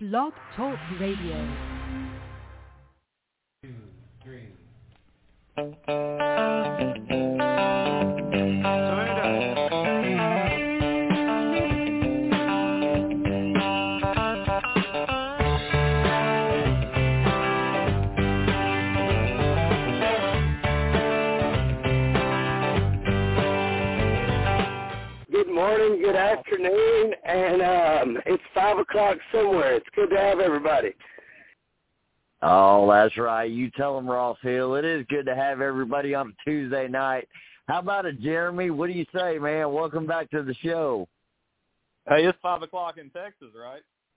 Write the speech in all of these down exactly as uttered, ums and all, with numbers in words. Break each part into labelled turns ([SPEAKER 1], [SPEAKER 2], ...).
[SPEAKER 1] Blog Talk Radio.
[SPEAKER 2] Two, three.
[SPEAKER 3] Good morning, good afternoon, and um, it's five o'clock somewhere. It's good to have everybody.
[SPEAKER 4] Oh, that's right. You tell them, Ross Hill. It is good to have everybody on a Tuesday night. How about it, Jeremy? What do you say, man? Welcome back to the show.
[SPEAKER 5] Hey, it's five o'clock in Texas, right?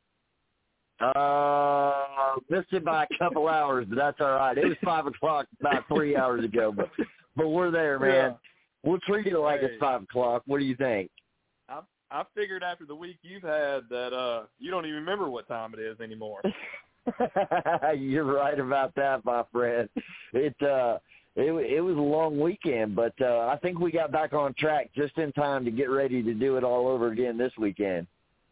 [SPEAKER 4] Uh, missed it by a couple hours, but that's all right. It was five o'clock about three hours ago, but but we're there, man.
[SPEAKER 5] Yeah.
[SPEAKER 4] We'll treat it like
[SPEAKER 5] hey,
[SPEAKER 4] it's five o'clock. What do you think?
[SPEAKER 5] I I figured after the week you've had that uh you don't even remember what time it is anymore.
[SPEAKER 4] You're right about that, my friend. It uh, it it was a long weekend, but uh, I think we got back on track just in time to get ready to do it all over again this weekend.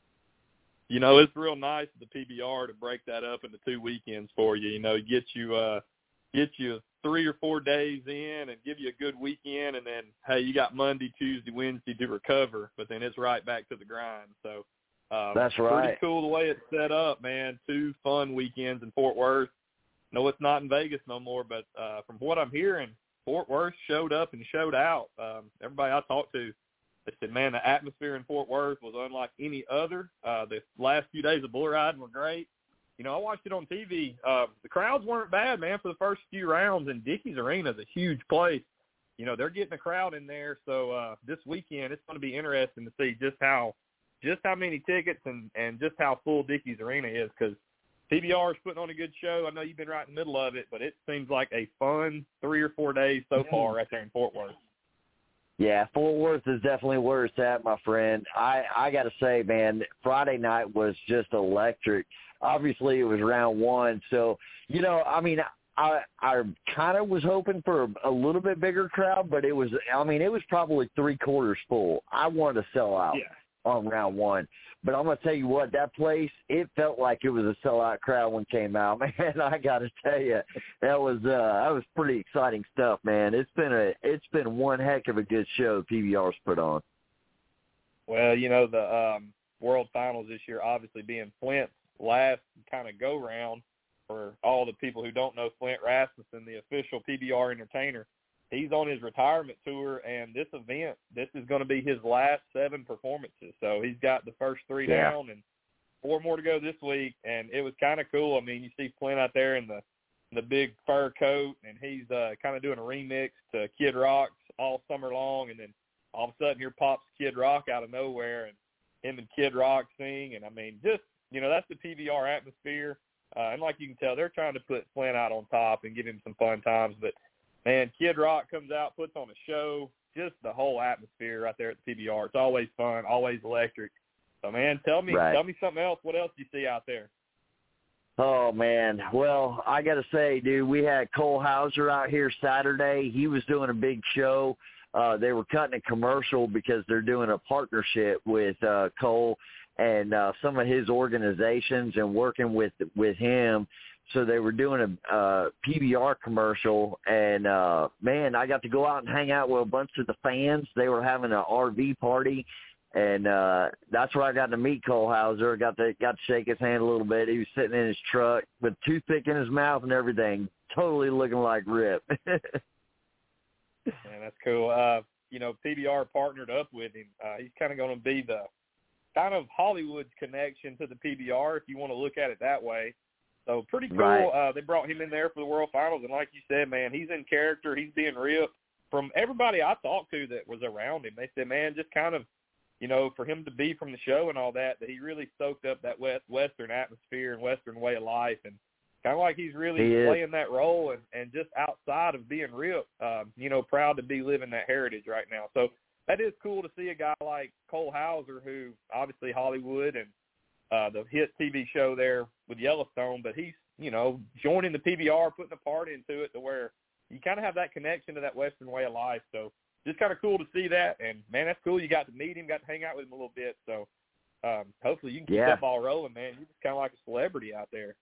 [SPEAKER 5] You know, it's real nice of the P B R to break that up into two weekends for you. You know, get you uh, get you three or four days in and give you a good weekend, and then hey, you got Monday, Tuesday, Wednesday to recover, but then it's right back to the grind. So. Um,
[SPEAKER 4] That's right.
[SPEAKER 5] Pretty cool the way it's set up, man. Two fun weekends in Fort Worth. No, it's not in Vegas no more, but uh, from what I'm hearing, Fort Worth showed up and showed out. Um, everybody I talked to, they said, man, the atmosphere in Fort Worth was unlike any other. Uh, the last few days of bull riding were great. You know, I watched it on T V. Uh, the crowds weren't bad, man, for the first few rounds, and Dickies Arena is a huge place. You know, they're getting a crowd in there, so uh, this weekend it's going to be interesting to see just how just how many tickets and, and just how full Dickies Arena is, because P B R is putting on a good show. I know you've been right in the middle of it, but it seems like a fun three or four days so far right there in Fort Worth.
[SPEAKER 4] Yeah, Fort Worth is definitely where it's at, my friend. I, I got to say, man, Friday night was just electric. Obviously, it was round one. So, you know, I mean, I I kind of was hoping for a, a little bit bigger crowd, but it was, I mean, it was probably three-quarters full. I wanted to sell out.
[SPEAKER 5] Yeah.
[SPEAKER 4] On round one. But I'm going to tell you what, that place, it felt like it was a sellout crowd when it came out. Man, I got to tell you, that was uh, that was pretty exciting stuff, man. It's been a it's been one heck of a good show P B R's put on.
[SPEAKER 5] Well, you know, the um, World Finals this year obviously being Flint's last kind of go-round. For all the people who don't know Flint Rasmussen, the official P B R entertainer, he's on his retirement tour, and this event, this is going to be his last seven performances. So he's got the first three
[SPEAKER 4] yeah.
[SPEAKER 5] down and four more to go this week, and it was kind of cool. I mean, you see Flint out there in the the big fur coat, and he's uh, kind of doing a remix to Kid Rock's All Summer Long, and then all of a sudden here pops Kid Rock out of nowhere, and him and Kid Rock sing, and I mean, just, you know, that's the P B R atmosphere. Uh, and like you can tell, they're trying to put Flint out on top and give him some fun times, but man, Kid Rock comes out, puts on a show, just the whole atmosphere right there at the P B R. It's always fun, always electric. So, man, tell me
[SPEAKER 4] right.
[SPEAKER 5] tell me something else. What else do you see out there?
[SPEAKER 4] Oh, man. Well, I got to say, dude, we had Cole Hauser out here Saturday. He was doing a big show. Uh, they were cutting a commercial because they're doing a partnership with uh, Cole and uh, some of his organizations and working with with him. So they were doing a uh, P B R commercial, and, uh, man, I got to go out and hang out with a bunch of the fans. They were having an R V party, and uh, that's where I got to meet Cole Hauser. Got to, got to shake his hand a little bit. He was sitting in his truck with a toothpick in his mouth and everything, totally looking like Rip.
[SPEAKER 5] Man, that's cool. Uh, you know, P B R partnered up with him. Uh, he's kind of going to be the kind of Hollywood's connection to the P B R, if you want to look at it that way. So pretty cool.
[SPEAKER 4] Right.
[SPEAKER 5] Uh, they brought him in there for the World Finals, and like you said, man, he's in character. He's being ripped. From everybody I talked to that was around him, they said, man, just kind of, you know, for him to be from the show and all that, that he really soaked up that West, Western atmosphere and Western way of life, and kind of like he's really
[SPEAKER 4] he
[SPEAKER 5] playing that role and, and just outside of being ripped, um, you know, proud to be living that heritage right now. So that is cool to see a guy like Cole Hauser, who obviously Hollywood and Uh, the hit T V show there with Yellowstone, but he's, you know, joining the P B R, putting a part into it to where you kind of have that connection to that Western way of life. So just kind of cool to see that. And, man, that's cool. You got to meet him, got to hang out with him a little bit. So um, hopefully you can keep
[SPEAKER 4] yeah.
[SPEAKER 5] that ball rolling, man. You're just kind of like a celebrity out there.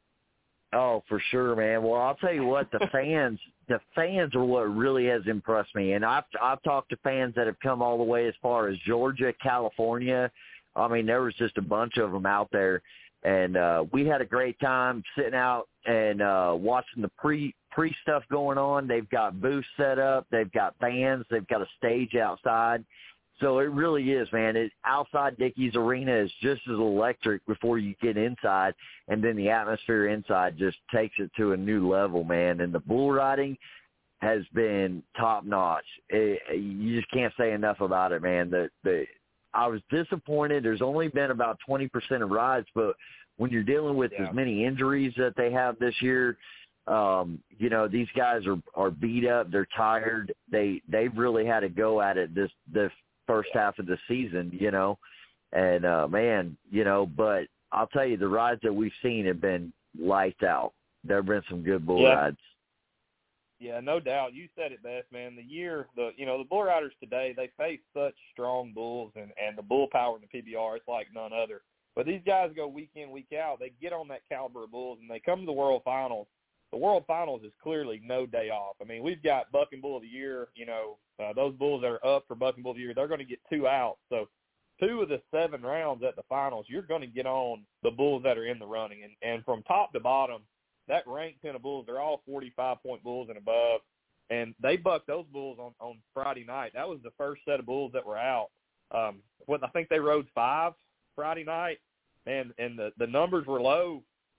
[SPEAKER 4] Oh, for sure, man. Well, I'll tell you what, the fans, the fans are what really has impressed me. And I've I've talked to fans that have come all the way as far as Georgia, California. I mean, there was just a bunch of them out there, and uh, we had a great time sitting out and uh, watching the pre pre stuff going on. They've got booths set up, they've got fans, they've got a stage outside. So it really is, man. It, outside Dickies Arena is just as electric before you get inside, and then the atmosphere inside just takes it to a new level, man. And the bull riding has been top-notch. It, you just can't say enough about it, man. The, the I was disappointed. There's only been about twenty percent of rides, but when you're dealing with
[SPEAKER 5] yeah.
[SPEAKER 4] as many injuries that they have this year, um, you know, these guys are, are beat up. They're tired. They, they've really had to go at it this this first half of the season, you know, and, uh, man, you know, but I'll tell you, the rides that we've seen have been lights out. There have been some good bull
[SPEAKER 5] yeah.
[SPEAKER 4] rides.
[SPEAKER 5] Yeah, no doubt. You said it best, man. The year, the you know, the bull riders today, they face such strong bulls, and, and the bull power in the P B R, it's like none other. But these guys go week in, week out. They get on that caliber of bulls, and they come to the World Finals. The World Finals is clearly no day off. I mean, we've got Buck and Bull of the Year. You know, uh, those bulls that are up for Buck and Bull of the Year, they're going to get two out. So two of the seven rounds at the finals, you're going to get on the bulls that are in the running. And, and from top to bottom, that ranked ten of bulls, they're all forty-five point bulls and above. And they bucked those bulls on, on Friday night. That was the first set of bulls that were out. Um, what I think they rode five Friday night, and, and the, the numbers were low.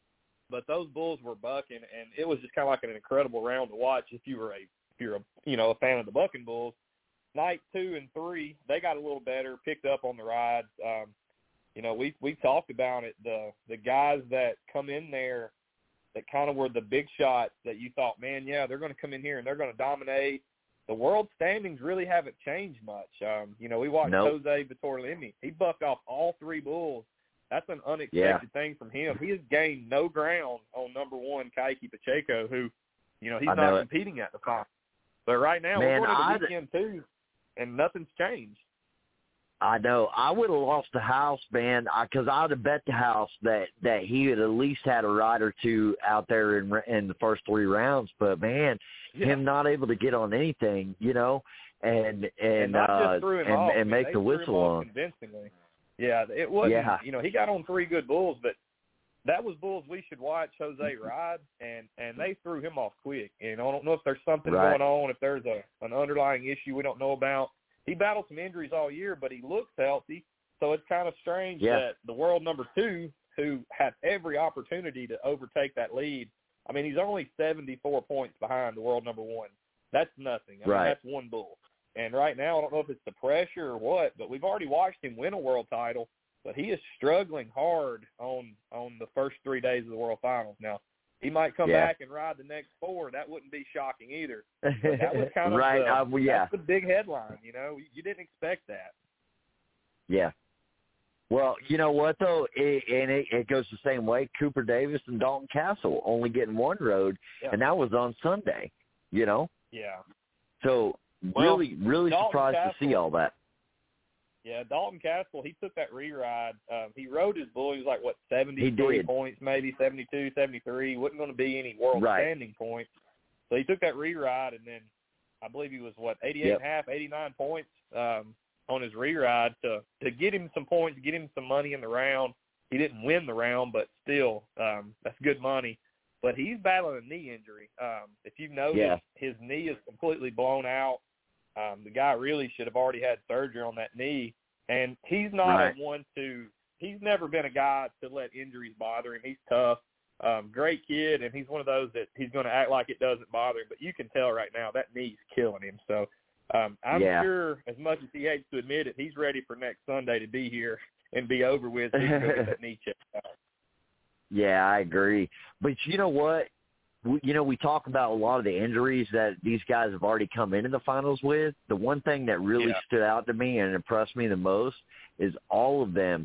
[SPEAKER 5] But those bulls were bucking, and it was just kind of like an incredible round to watch if you were a if you're a you know a fan of the bucking bulls. Night two and three, they got a little better, picked up on the rides. Um, you know, we we talked about it. The the guys that come in there that kind of were the big shots that you thought, man, yeah, they're going to come in here and they're going to dominate. The world standings really haven't changed much. Um, you know, we watched
[SPEAKER 4] nope.
[SPEAKER 5] Jose Vitorlimi. He bucked off all three bulls. That's an unexpected
[SPEAKER 4] yeah.
[SPEAKER 5] thing from him. He has gained no ground on number one, Keiiki Pacheco, who, you know, he's
[SPEAKER 4] I
[SPEAKER 5] not
[SPEAKER 4] know
[SPEAKER 5] competing at the final. But right now,
[SPEAKER 4] Man,
[SPEAKER 5] we're going to
[SPEAKER 4] I'd,
[SPEAKER 5] the weekend, too, and nothing's changed.
[SPEAKER 4] I know. I would have lost the house, man, because I, I would have bet the house that, that he had at least had a ride or two out there in in the first three rounds. But, man,
[SPEAKER 5] yeah.
[SPEAKER 4] him not able to get on anything, you know, and and
[SPEAKER 5] and, not
[SPEAKER 4] uh,
[SPEAKER 5] just threw him
[SPEAKER 4] and,
[SPEAKER 5] off,
[SPEAKER 4] and
[SPEAKER 5] man,
[SPEAKER 4] make the whistle on.
[SPEAKER 5] Convincingly. Yeah, it wasn't,
[SPEAKER 4] yeah.
[SPEAKER 5] you know, he got on three good bulls, but that was bulls we should watch Jose ride, and, and they threw him off quick. And I don't know if there's something
[SPEAKER 4] right.
[SPEAKER 5] going on, if there's a an underlying issue we don't know about. He battled some injuries all year, but he looks healthy, so it's kind of strange
[SPEAKER 4] yeah.
[SPEAKER 5] that the world number two, who had every opportunity to overtake that lead, I mean, he's only seventy-four points behind the world number one. That's nothing. I
[SPEAKER 4] right.
[SPEAKER 5] mean, that's one bull. And right now, I don't know if it's the pressure or what, but we've already watched him win a world title, but he is struggling hard on on the first three days of the World Finals. Now, he might come
[SPEAKER 4] yeah.
[SPEAKER 5] back and ride the next four. That wouldn't be shocking either. But that was kind of
[SPEAKER 4] right.
[SPEAKER 5] the,
[SPEAKER 4] uh, well, yeah.
[SPEAKER 5] that's the big headline, you know. You didn't expect that.
[SPEAKER 4] Yeah. Well, you know what, though, it, and it, it goes the same way. Cooper Davis and Dalton Castle only getting one road,
[SPEAKER 5] yeah.
[SPEAKER 4] and that was on Sunday, you know.
[SPEAKER 5] Yeah.
[SPEAKER 4] So
[SPEAKER 5] well,
[SPEAKER 4] really, really
[SPEAKER 5] Dalton
[SPEAKER 4] surprised
[SPEAKER 5] Castle,
[SPEAKER 4] to see all that.
[SPEAKER 5] Yeah, Dalton Castle, he took that re-ride. Um, he rode his bull. He was like, what, seventy-three points, maybe seventy-two, seventy-three. Wasn't going to be any world
[SPEAKER 4] right.
[SPEAKER 5] standing points. So he took that re-ride, and then I believe he was, what, eighty-eight
[SPEAKER 4] yep.
[SPEAKER 5] and a half, eighty-nine points um, on his re-ride to, to get him some points, get him some money in the round. He didn't win the round, but still, um, that's good money. But he's battling a knee injury. Um, if you've noticed,
[SPEAKER 4] yeah.
[SPEAKER 5] his knee is completely blown out. Um, the guy really should have already had surgery on that knee, and he's not
[SPEAKER 4] right.
[SPEAKER 5] a one to – he's never been a guy to let injuries bother him. He's tough, um, great kid, and he's one of those that he's going to act like it doesn't bother him. But you can tell right now that knee's killing him. So um, I'm
[SPEAKER 4] yeah.
[SPEAKER 5] sure, as much as he hates to admit it, he's ready for next Sunday to be here and be over with so he can go get that knee checked out.
[SPEAKER 4] Yeah, I agree. But you know what? We, you know, we talk about a lot of the injuries that these guys have already come into the finals with. The one thing that really
[SPEAKER 5] yeah.
[SPEAKER 4] stood out to me and impressed me the most is all of them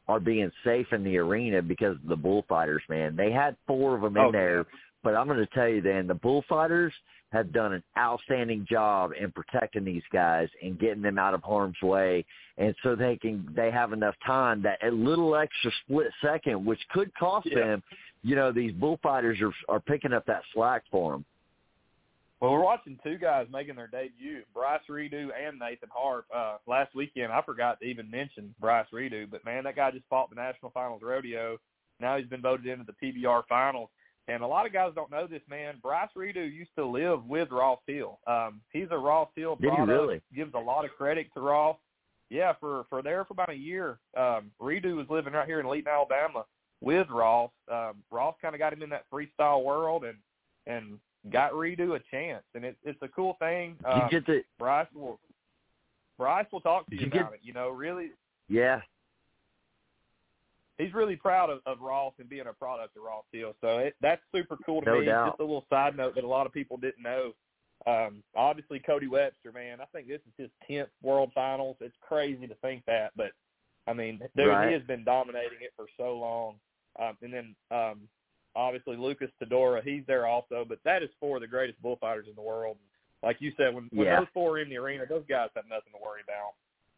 [SPEAKER 4] are being safe in the arena because of the bullfighters, man. They had four of them in
[SPEAKER 5] oh,
[SPEAKER 4] there,
[SPEAKER 5] yeah.
[SPEAKER 4] but I'm going to tell you, then, the bullfighters have done an outstanding job in protecting these guys and getting them out of harm's way, and so they can they have enough time that a little extra split second, which could cost
[SPEAKER 5] yeah.
[SPEAKER 4] them, you know, these bullfighters are are picking up that slack for them.
[SPEAKER 5] Well, we're watching two guys making their debut, Bryce Redo and Nathan Hart. Uh, last weekend, I forgot to even mention Bryce Redo, but, man, that guy just fought the National Finals Rodeo. Now he's been voted into the P B R Finals. And a lot of guys don't know this, man. Bryce Redo used to live with Ross Hill. Um, he's a Ross Hill
[SPEAKER 4] product. Did he really?
[SPEAKER 5] Gives a lot of credit to Ross. Yeah, for, for there for about a year, um, Redo was living right here in Leeton, Alabama with Ross. Um, Ross kind of got him in that freestyle world and and got Redo a chance. And it, it's a cool thing. Um,
[SPEAKER 4] Did you get the,
[SPEAKER 5] Bryce will Bryce will talk to you,
[SPEAKER 4] you
[SPEAKER 5] about
[SPEAKER 4] get,
[SPEAKER 5] it. You know, really.
[SPEAKER 4] Yeah.
[SPEAKER 5] He's really proud of, of Ross and being a product of Ross Hill. So it, that's super cool to
[SPEAKER 4] no
[SPEAKER 5] me.
[SPEAKER 4] Doubt.
[SPEAKER 5] Just a little side note that a lot of people didn't know. Um, obviously, Cody Webster, man, I think this is his tenth World Finals. It's crazy to think that. But, I mean, dude,
[SPEAKER 4] right.
[SPEAKER 5] he has been dominating it for so long. Um, and then, um, obviously, Lucas Todora, he's there also. But that is four of the greatest bullfighters in the world. Like you said, when, when
[SPEAKER 4] yeah.
[SPEAKER 5] those four are in the arena, those guys have nothing to worry about.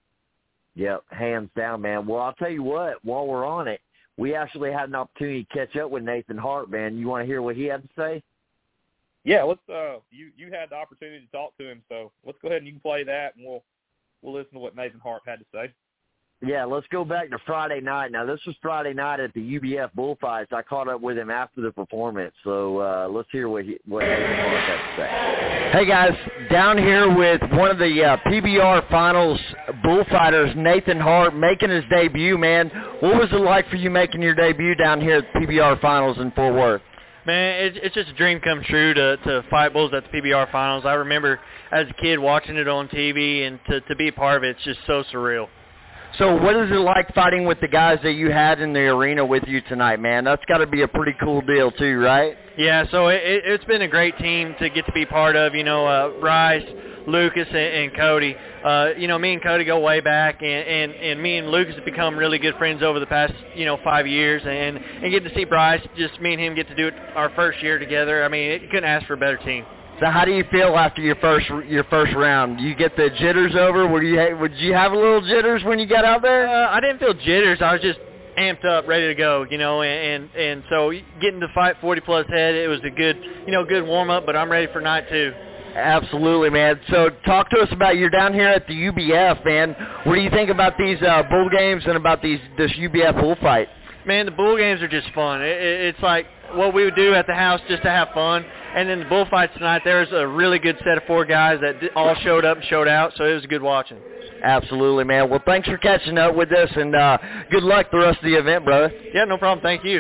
[SPEAKER 4] Yep, hands down, man. Well, I'll tell you what, while we're on it, we actually had an opportunity to catch up with Nathan Hart, man. You want to hear what he had to say?
[SPEAKER 5] Yeah, let's. Uh, you you had the opportunity to talk to him, so let's go ahead and you can play that, and we'll we'll listen to what Nathan Hart had to say.
[SPEAKER 4] Yeah, let's go back to Friday night. Now, this was Friday night at the U B F Bullfights. I caught up with him after the performance, so uh, let's hear what he, what Nathan Hart had to say. Hey, guys, down here with one of the uh, P B R Finals bullfighters, Nathan Hart, making his debut, man. What was it like for you making your debut down here at the P B R Finals in Fort Worth?
[SPEAKER 2] Man, it's, it's just a dream come true to, to fight bulls at the P B R Finals. I remember as a kid watching it on T V, and to, to be a part of it, it's just so surreal.
[SPEAKER 4] So what is it like fighting with the guys that you had in the arena with you tonight, man? That's got to be a pretty cool deal too, right?
[SPEAKER 2] Yeah, so it, it's been a great team to get to be part of. You know, uh, Bryce, Lucas, and, and Cody. Uh, you know, me and Cody go way back, and, and, and me and Lucas have become really good friends over the past, you know, five years. And, and getting to see Bryce, just me and him get to do it our first year together. I mean, you couldn't ask for a better team.
[SPEAKER 4] So how do you feel after your first your first round? You get the jitters over? Were you would you have a little jitters when you got out there?
[SPEAKER 2] Uh, I didn't feel jitters. I was just amped up, ready to go. You know, and and, and so getting to fight forty plus head, it was a good you know good warm up. But I'm ready for night two.
[SPEAKER 4] Absolutely, man. So talk to us about you're down here at the U B F, man. What do you think about these uh, bull games and about these this U B F bullfight?
[SPEAKER 2] Man, the bull games are just fun. It, it, it's like what we would do at the house just to have fun. And then the bullfights tonight, there's a really good set of four guys that all showed up and showed out, so it was good watching.
[SPEAKER 4] Absolutely, man. Well, thanks for catching up with us, and uh, good luck the rest of the event, brother.
[SPEAKER 2] Yeah, no problem. Thank you.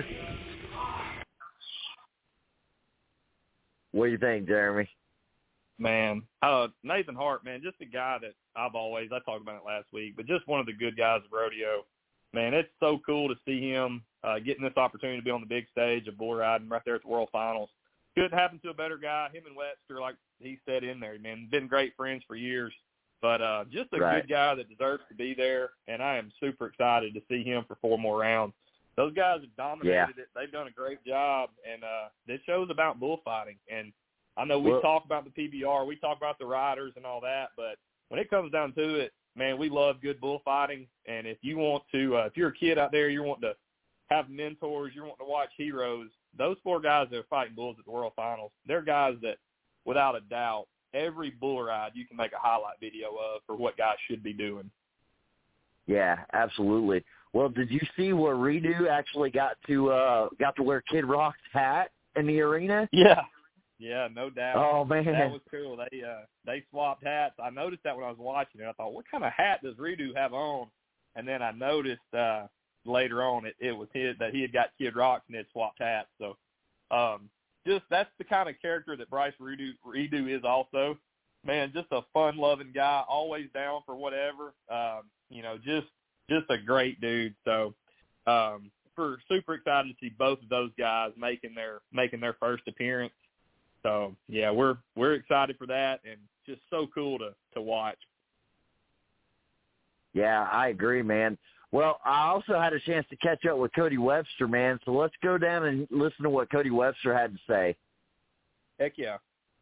[SPEAKER 4] What do you think, Jeremy?
[SPEAKER 5] Man, uh, Nathan Hart, man, just a guy that I've always, I talked about it last week, but just one of the good guys of rodeo. Man, it's so cool to see him uh, getting this opportunity to be on the big stage of bull riding right there at the World Finals. Couldn't happen to a better guy. Him and Webster, like he said in there, man, been great friends for years. But uh, just a
[SPEAKER 4] right.
[SPEAKER 5] good guy that deserves to be there, and I am super excited to see him for four more rounds. Those guys have dominated
[SPEAKER 4] yeah.
[SPEAKER 5] it. They've done a great job, and uh, this show's about bullfighting. And I know we
[SPEAKER 4] well,
[SPEAKER 5] talk about the P B R, we talk about the riders and all that, but when it comes down to it, man, we love good bullfighting. And if you want to, uh, if you're a kid out there, you're wanting to have mentors, you're wanting to watch heroes, those four guys that are fighting bulls at the World Finals, they're guys that, without a doubt, every bull ride you can make a highlight video of for what guys should be doing.
[SPEAKER 4] Yeah, absolutely. Well, did you see where Redo actually got to uh, got to wear Kid Rock's hat in the arena?
[SPEAKER 5] Yeah. Yeah, no doubt.
[SPEAKER 4] Oh, man.
[SPEAKER 5] That was cool. They uh, they swapped hats. I noticed that when I was watching it. I thought, what kind of hat does Redo have on? And then I noticed uh, later on it, it was his, that he had got Kid Rock's and they had swapped hats. So um, just that's the kind of character that Bryce Redo, Redo is also. Man, just a fun-loving guy, always down for whatever. Um, you know, just just a great dude. So um, we're super excited to see both of those guys making their making their first appearance. So yeah, we're we're excited for that, and just so cool to to watch.
[SPEAKER 4] Yeah, I agree, man. Well, I also had a chance to catch up with Cody Webster, man. So let's go down and listen to what Cody Webster had to say.
[SPEAKER 5] Heck yeah.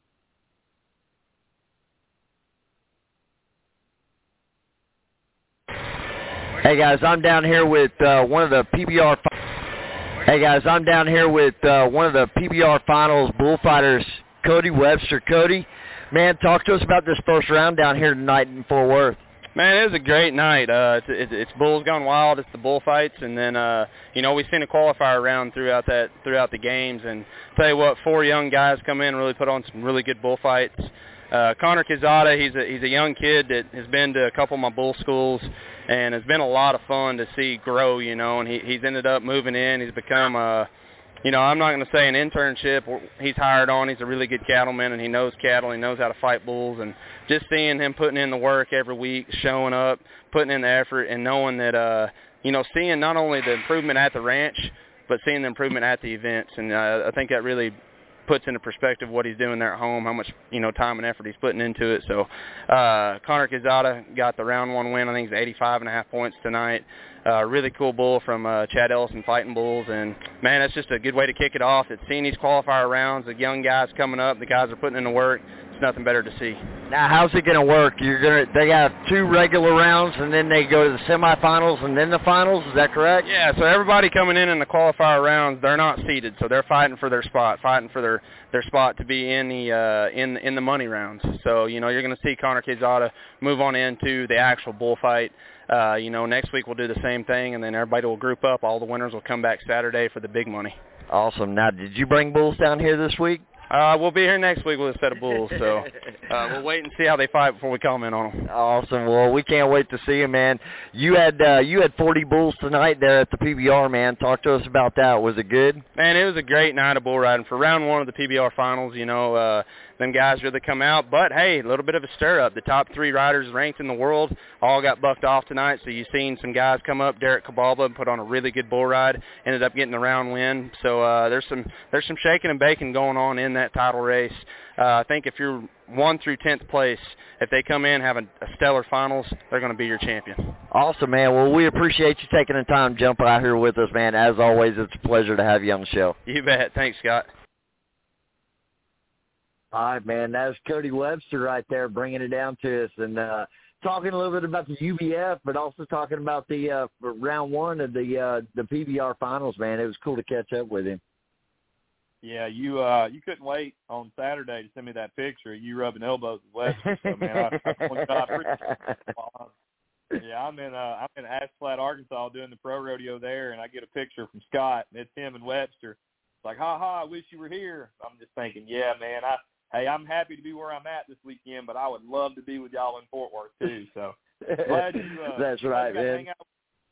[SPEAKER 4] Hey guys, I'm down here with uh, one of the P B R. Hey guys, I'm down here with uh, one of the P B R Finals bullfighters, Cody Webster. Cody, man, talk to us about this first round down here tonight in Fort Worth.
[SPEAKER 6] Man, it was a great night. Uh, it's, it's, it's Bulls Gone Wild. It's the bullfights, and then uh, you know we've seen a qualifier round throughout that throughout the games. And tell you what, four young guys come in and really put on some really good bullfights. Uh, Connor Quezada, he's a he's a young kid that has been to a couple of my bull schools, and it's been a lot of fun to see grow. You know, and he he's ended up moving in. He's become a You know, I'm not going to say an internship. He's hired on. He's a really good cattleman, and he knows cattle. He knows how to fight bulls. And just seeing him putting in the work every week, showing up, putting in the effort, and knowing that, uh, you know, seeing not only the improvement at the ranch, but seeing the improvement at the events. And uh, I think that really puts into perspective what he's doing there at home, how much, you know, time and effort he's putting into it. So uh, Connor Quezada got the round one win. I think it's eighty-five and a half points tonight. Uh, really cool bull from uh, Chad Ellison Fighting Bulls, and man, that's just a good way to kick it off. It's seeing these qualifier rounds, the young guys coming up, the guys are putting in the work. It's nothing better to see.
[SPEAKER 4] Now, how's it going to work? You're gonna they got two regular rounds, and then they go to the semifinals, and then the finals. Is that correct?
[SPEAKER 6] Yeah. So everybody coming in in the qualifier rounds, they're not seeded, so they're fighting for their spot, fighting for their, their spot to be in the uh, in in the money rounds. So you know you're going to see Connor Quezada move on into the actual bullfight. Uh, you know, next week we'll do the same thing, and then everybody will group up. All the winners will come back Saturday for the big money.
[SPEAKER 4] Awesome. Now, did you bring bulls down here this week?
[SPEAKER 6] Uh, we'll be here next week with a set of bulls, so uh, we'll wait and see how they fight before we comment on them.
[SPEAKER 4] Awesome. Well, we can't wait to see you, man. You had uh, you had forty bulls tonight there at the P B R, man. Talk to us about that. Was it good?
[SPEAKER 6] Man, it was a great night of bull riding. For round one of the P B R finals, you know, uh, them guys really come out. But, hey, a little bit of a stir-up. The top three riders ranked in the world all got bucked off tonight, so you've seen some guys come up. Derek Cabalba put on a really good bull ride, ended up getting the round win. So uh, there's some there's some shaking and baking going on in that title race. Uh, I think if you're one through tenth place, if they come in having a stellar finals, they're going to be your champion.
[SPEAKER 4] Awesome, man. Well, we appreciate you taking the time to jump out here with us, man. As always, it's a pleasure to have you on the show.
[SPEAKER 6] You bet. Thanks, Scott.
[SPEAKER 4] All right, man. That was Cody Webster right there bringing it down to us and uh, talking a little bit about the U B F, but also talking about the uh, round one of the uh, the P B R finals, man. It was cool to catch up with him.
[SPEAKER 5] Yeah, you uh, you couldn't wait on Saturday to send me that picture of you rubbing elbows with Webster. So, man, I, I, I appreciate it. Yeah, I'm in uh, I'm in Ashflat, Arkansas, doing the pro rodeo there, and I get a picture from Scott, and it's him and Webster. It's like, ha ha, I wish you were here. I'm just thinking, yeah, man, I. Hey, I'm happy to be where I'm at this weekend, but I would love to be with y'all in Fort Worth too. So glad you. Uh,
[SPEAKER 4] That's right,
[SPEAKER 5] glad you
[SPEAKER 4] man.
[SPEAKER 5] hang out.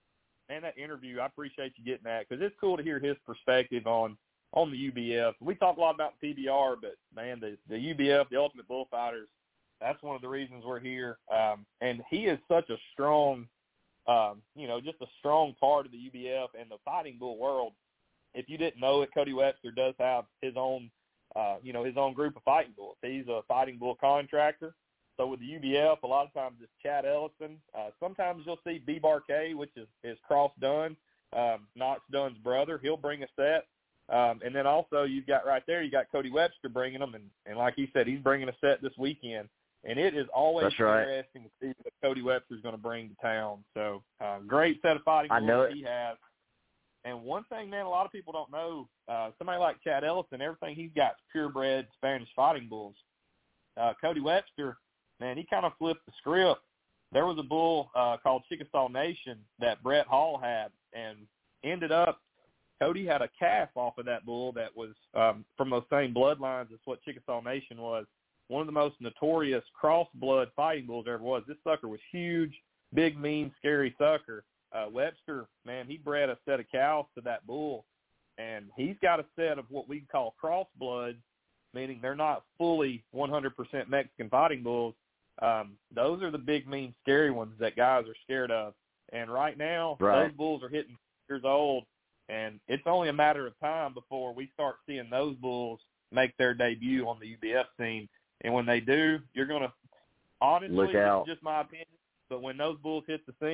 [SPEAKER 5] And that interview, I appreciate you getting that because it's cool to hear his perspective on on the U B F. We talk a lot about the P B R, but man, the the U B F, the Ultimate Bullfighters, that's one of the reasons we're here. Um, and he is such a strong, um, you know, just a strong part of the U B F and the fighting bull world. If you didn't know it, Cody Webster does have his own. Uh, you know, his own group of fighting bulls. He's a fighting bull contractor. So with the U B F, a lot of times it's Chad Ellison. Uh, sometimes you'll see B. Barkay, which is, is Cross Dunn, um, Knox Dunn's brother. He'll bring a set. Um, and then also you've got right there, you got Cody Webster bringing them. And, and like he said, he's bringing a set this weekend. And it is always
[SPEAKER 4] That's right.
[SPEAKER 5] interesting to see what Cody Webster's going to bring to town. So uh, great set of fighting bulls
[SPEAKER 4] I know it.
[SPEAKER 5] he has. And one thing, man, a lot of people don't know, uh, somebody like Chad Ellison, everything he's got is purebred Spanish fighting bulls. Uh, Cody Webster, man, he kind of flipped the script. There was a bull uh, called Chickasaw Nation that Brett Hall had, and ended up, Cody had a calf off of that bull that was um, from those same bloodlines as what Chickasaw Nation was. One of the most notorious cross-blood fighting bulls there ever was. This sucker was huge, big, mean, scary sucker. Uh, Webster, man, he bred a set of cows to that bull, and he's got a set of what we call cross-bloods, meaning they're not fully one hundred percent Mexican fighting bulls. Um, those are the big, mean, scary ones that guys are scared of. And right now,
[SPEAKER 4] right.
[SPEAKER 5] those bulls are hitting years old, and it's only a matter of time before we start seeing those bulls make their debut on the U B F scene. And when they do, you're going to – honestly,
[SPEAKER 4] Look out.
[SPEAKER 5] this is just my opinion, but when those bulls hit the scene –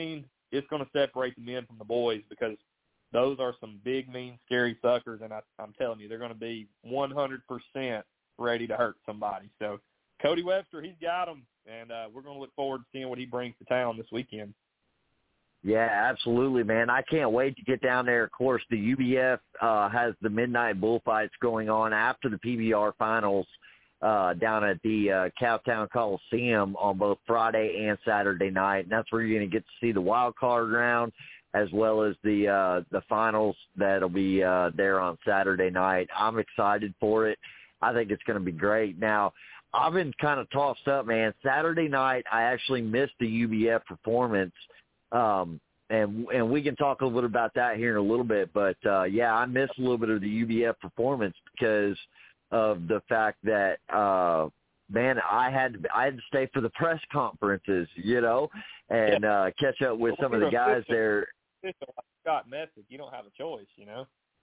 [SPEAKER 5] it's going to separate the men from the boys because those are some big, mean, scary suckers, and I, I'm telling you, they're going to be one hundred percent ready to hurt somebody. So Cody Webster, he's got them, and uh, we're going to look forward to seeing what he brings to town this weekend.
[SPEAKER 4] Yeah, absolutely, man. I can't wait to get down there. Of course, the U B F uh, has the midnight bullfights going on after the P B R finals uh, down at the uh, Cowtown Coliseum on both Friday and Saturday night. And that's where you're going to get to see the wild card round as well as the uh, the finals that'll be uh, there on Saturday night. I'm excited for it. I think it's going to be great. Now, I've been kind of tossed up, man. Saturday night, I actually missed the U B F performance. Um, and and we can talk a little bit about that here in a little bit. But, uh, yeah, I missed a little bit of the U B F performance because of the fact that, uh, man, I had to, I had to stay for the press conferences, you know, and uh, catch up with some of the guys there.
[SPEAKER 5] Scott Messick, you don't have a choice, you know.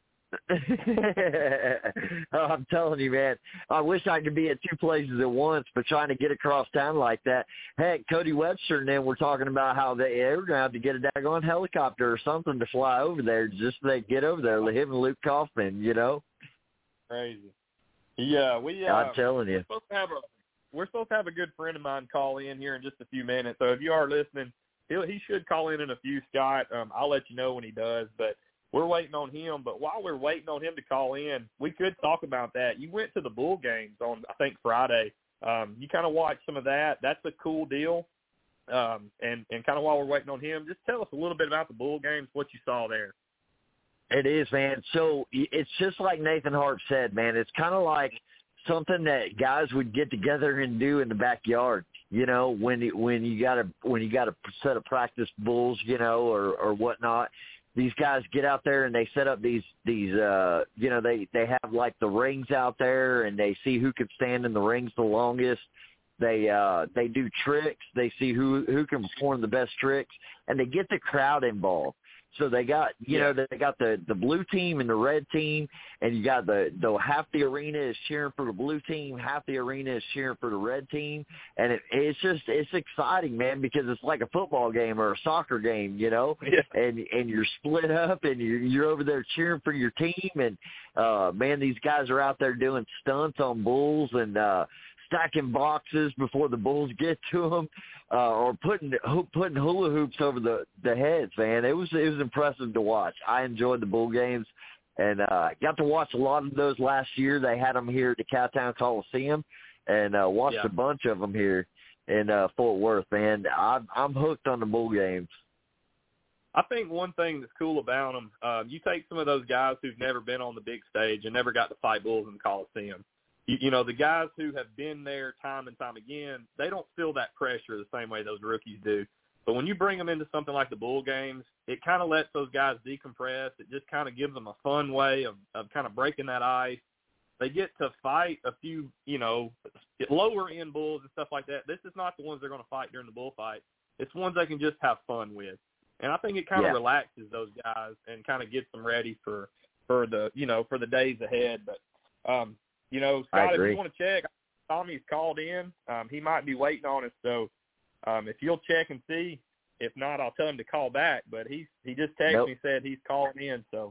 [SPEAKER 4] I'm telling you, man, I wish I could be at two places at once, but trying to get across town like that. Heck, Cody Webster and them were talking about how they, they were going to have to get a daggone helicopter or something to fly over there just so they get over there. Him and Luke Kaufman, you know.
[SPEAKER 5] Crazy. Yeah, we. Uh,
[SPEAKER 4] I'm telling you,
[SPEAKER 5] we're supposed to have a we're supposed to have a good friend of mine call in here in just a few minutes. So if you are listening, he he should call in in a few, Scott. Um, I'll let you know when he does, but. We're waiting on him, but while we're waiting on him to call in, we could talk about that. You went to the Bull games on, I think, Friday. Um, you kind of watched some of that. That's a cool deal. Um, and, and kind of while we're waiting on him, just tell us a little bit about the Bull games, what you saw there.
[SPEAKER 4] It is, man. So it's just like Nathan Harp said, man. It's kind of like something that guys would get together and do in the backyard. You know, when you, when you got a when you got a set of practice bulls, you know, or or whatnot. These guys get out there and they set up these, these uh, you know, they, they have like the rings out there and they see who can stand in the rings the longest. They uh, they do tricks. They see who, who can perform the best tricks, and they get the crowd involved. So they got, you
[SPEAKER 5] yeah.
[SPEAKER 4] know, they got the, the blue team and the red team, and you got the, the half the arena is cheering for the blue team, half the arena is cheering for the red team. And it, it's just, it's exciting, man, because it's like a football game or a soccer game, you know,
[SPEAKER 5] yeah.
[SPEAKER 4] and, and you're split up and you're, you're over there cheering for your team. And, uh, man, these guys are out there doing stunts on bulls and, uh, stacking boxes before the bulls get to them, uh, or putting putting hula hoops over the, the heads, man. It was it was impressive to watch. I enjoyed the bull games, and uh, got to watch a lot of those last year. They had them here at the Cowtown Coliseum, and uh, watched
[SPEAKER 5] yeah.
[SPEAKER 4] a bunch of them here in uh, Fort Worth, man. I'm, I'm hooked on the bull games.
[SPEAKER 5] I think one thing that's cool about them, uh, you take some of those guys who've never been on the big stage and never got to fight bulls in the Coliseum. You, you know, the guys who have been there time and time again, they don't feel that pressure the same way those rookies do. But when you bring them into something like the bull games, it kind of lets those guys decompress. It just kind of gives them a fun way of, of kind of breaking that ice. They get to fight a few, you know, lower-end bulls and stuff like that. This is not the ones they're going to fight during the bullfight. It's ones they can just have fun with. And I think it kind of
[SPEAKER 4] yeah.
[SPEAKER 5] relaxes those guys and kind of gets them ready for, for the, you know, for the days ahead. But, um, you know, Scott, if you want to check, Tommy's called in. Um, he might be waiting on us. So um, if you'll check and see, if not, I'll tell him to call back. But he's, he just texted
[SPEAKER 4] nope.
[SPEAKER 5] me, said he's calling in. So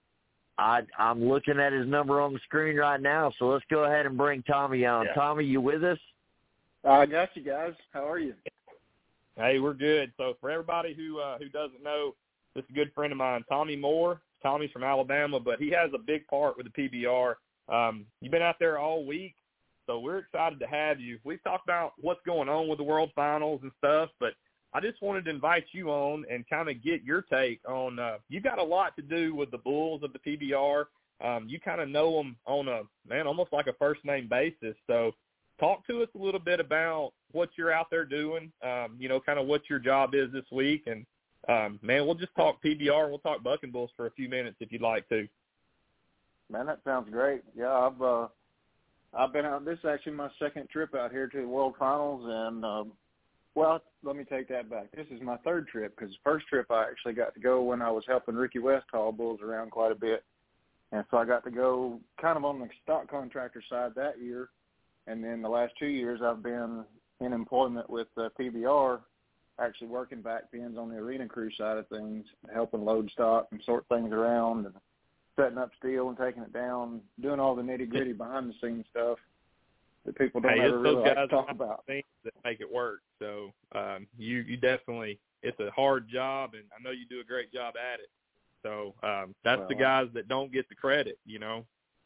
[SPEAKER 4] I, I'm looking at his number on the screen right now. So let's go ahead and bring Tommy on.
[SPEAKER 5] Yeah.
[SPEAKER 4] Tommy, you with us?
[SPEAKER 7] I got you guys. How are you?
[SPEAKER 5] Hey, we're good. So for everybody who uh, who doesn't know, this is a good friend of mine, Tommy Moore. Tommy's from Alabama, but he has a big part with the P B R. Um, you've been out there all week, so we're excited to have you. We've talked about what's going on with the World Finals and stuff, but I just wanted to invite you on and kind of get your take on uh, – you've got a lot to do with the Bulls of the P B R. Um, you kind of know them on a, man, almost like a first-name basis. So talk to us a little bit about what you're out there doing, um, you know, kind of what your job is this week. And, um, man, we'll just talk P B R. We'll talk Bucking Bulls for a few minutes if you'd like to.
[SPEAKER 7] Man, that sounds great. Yeah, I've uh, I've been out. This is actually my second trip out here to the World Finals, and um, well, let me take that back. This is my third trip because the first trip I actually got to go when I was helping Ricky West haul bulls around quite a bit, and so I got to go kind of on the stock contractor side that year, and then the last two years I've been in employment with uh, P B R actually working back pins on the arena crew side of things, helping load stock and sort things around and setting up steel and taking it down, doing all the nitty-gritty behind-the-scenes stuff that people don't
[SPEAKER 5] hey,
[SPEAKER 7] ever
[SPEAKER 5] it's
[SPEAKER 7] really
[SPEAKER 5] those
[SPEAKER 7] like
[SPEAKER 5] guys
[SPEAKER 7] to talk about.
[SPEAKER 5] Things that make it work. So um, you, you definitely – it's a hard job, and I know you do a great job at it. So um, that's
[SPEAKER 7] well,
[SPEAKER 5] the guys that don't get the credit, you know.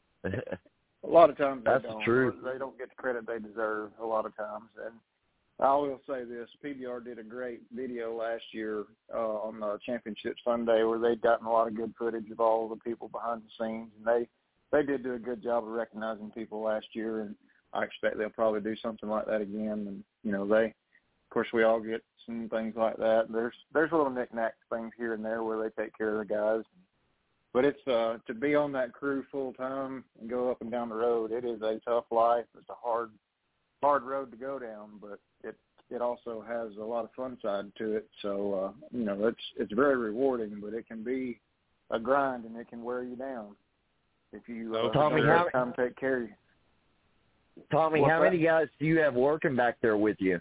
[SPEAKER 7] A lot of times they
[SPEAKER 4] That's
[SPEAKER 7] don't.
[SPEAKER 4] the truth.
[SPEAKER 7] They don't get the credit they deserve a lot of times. And I will say this, P B R did a great video last year uh, on the Championship Sunday where they'd gotten a lot of good footage of all the people behind the scenes. And they, they did do a good job of recognizing people last year, and I expect they'll probably do something like that again. And, you know, they, of course, we all get some things like that. There's there's little knick-knack things here and there where they take care of the guys. But it's uh, to be on that crew full time and go up and down the road. It is a tough life. It's a hard, hard road to go down. But it it also has a lot of fun side to it. So uh, you know, it's it's very rewarding. But it can be a grind and it can wear you down if you uh,
[SPEAKER 4] Tommy,
[SPEAKER 7] don't
[SPEAKER 4] how,
[SPEAKER 7] have time to take care of you.
[SPEAKER 4] Tommy,
[SPEAKER 7] What's
[SPEAKER 4] how
[SPEAKER 7] that?
[SPEAKER 4] many guys do you have working back there with you?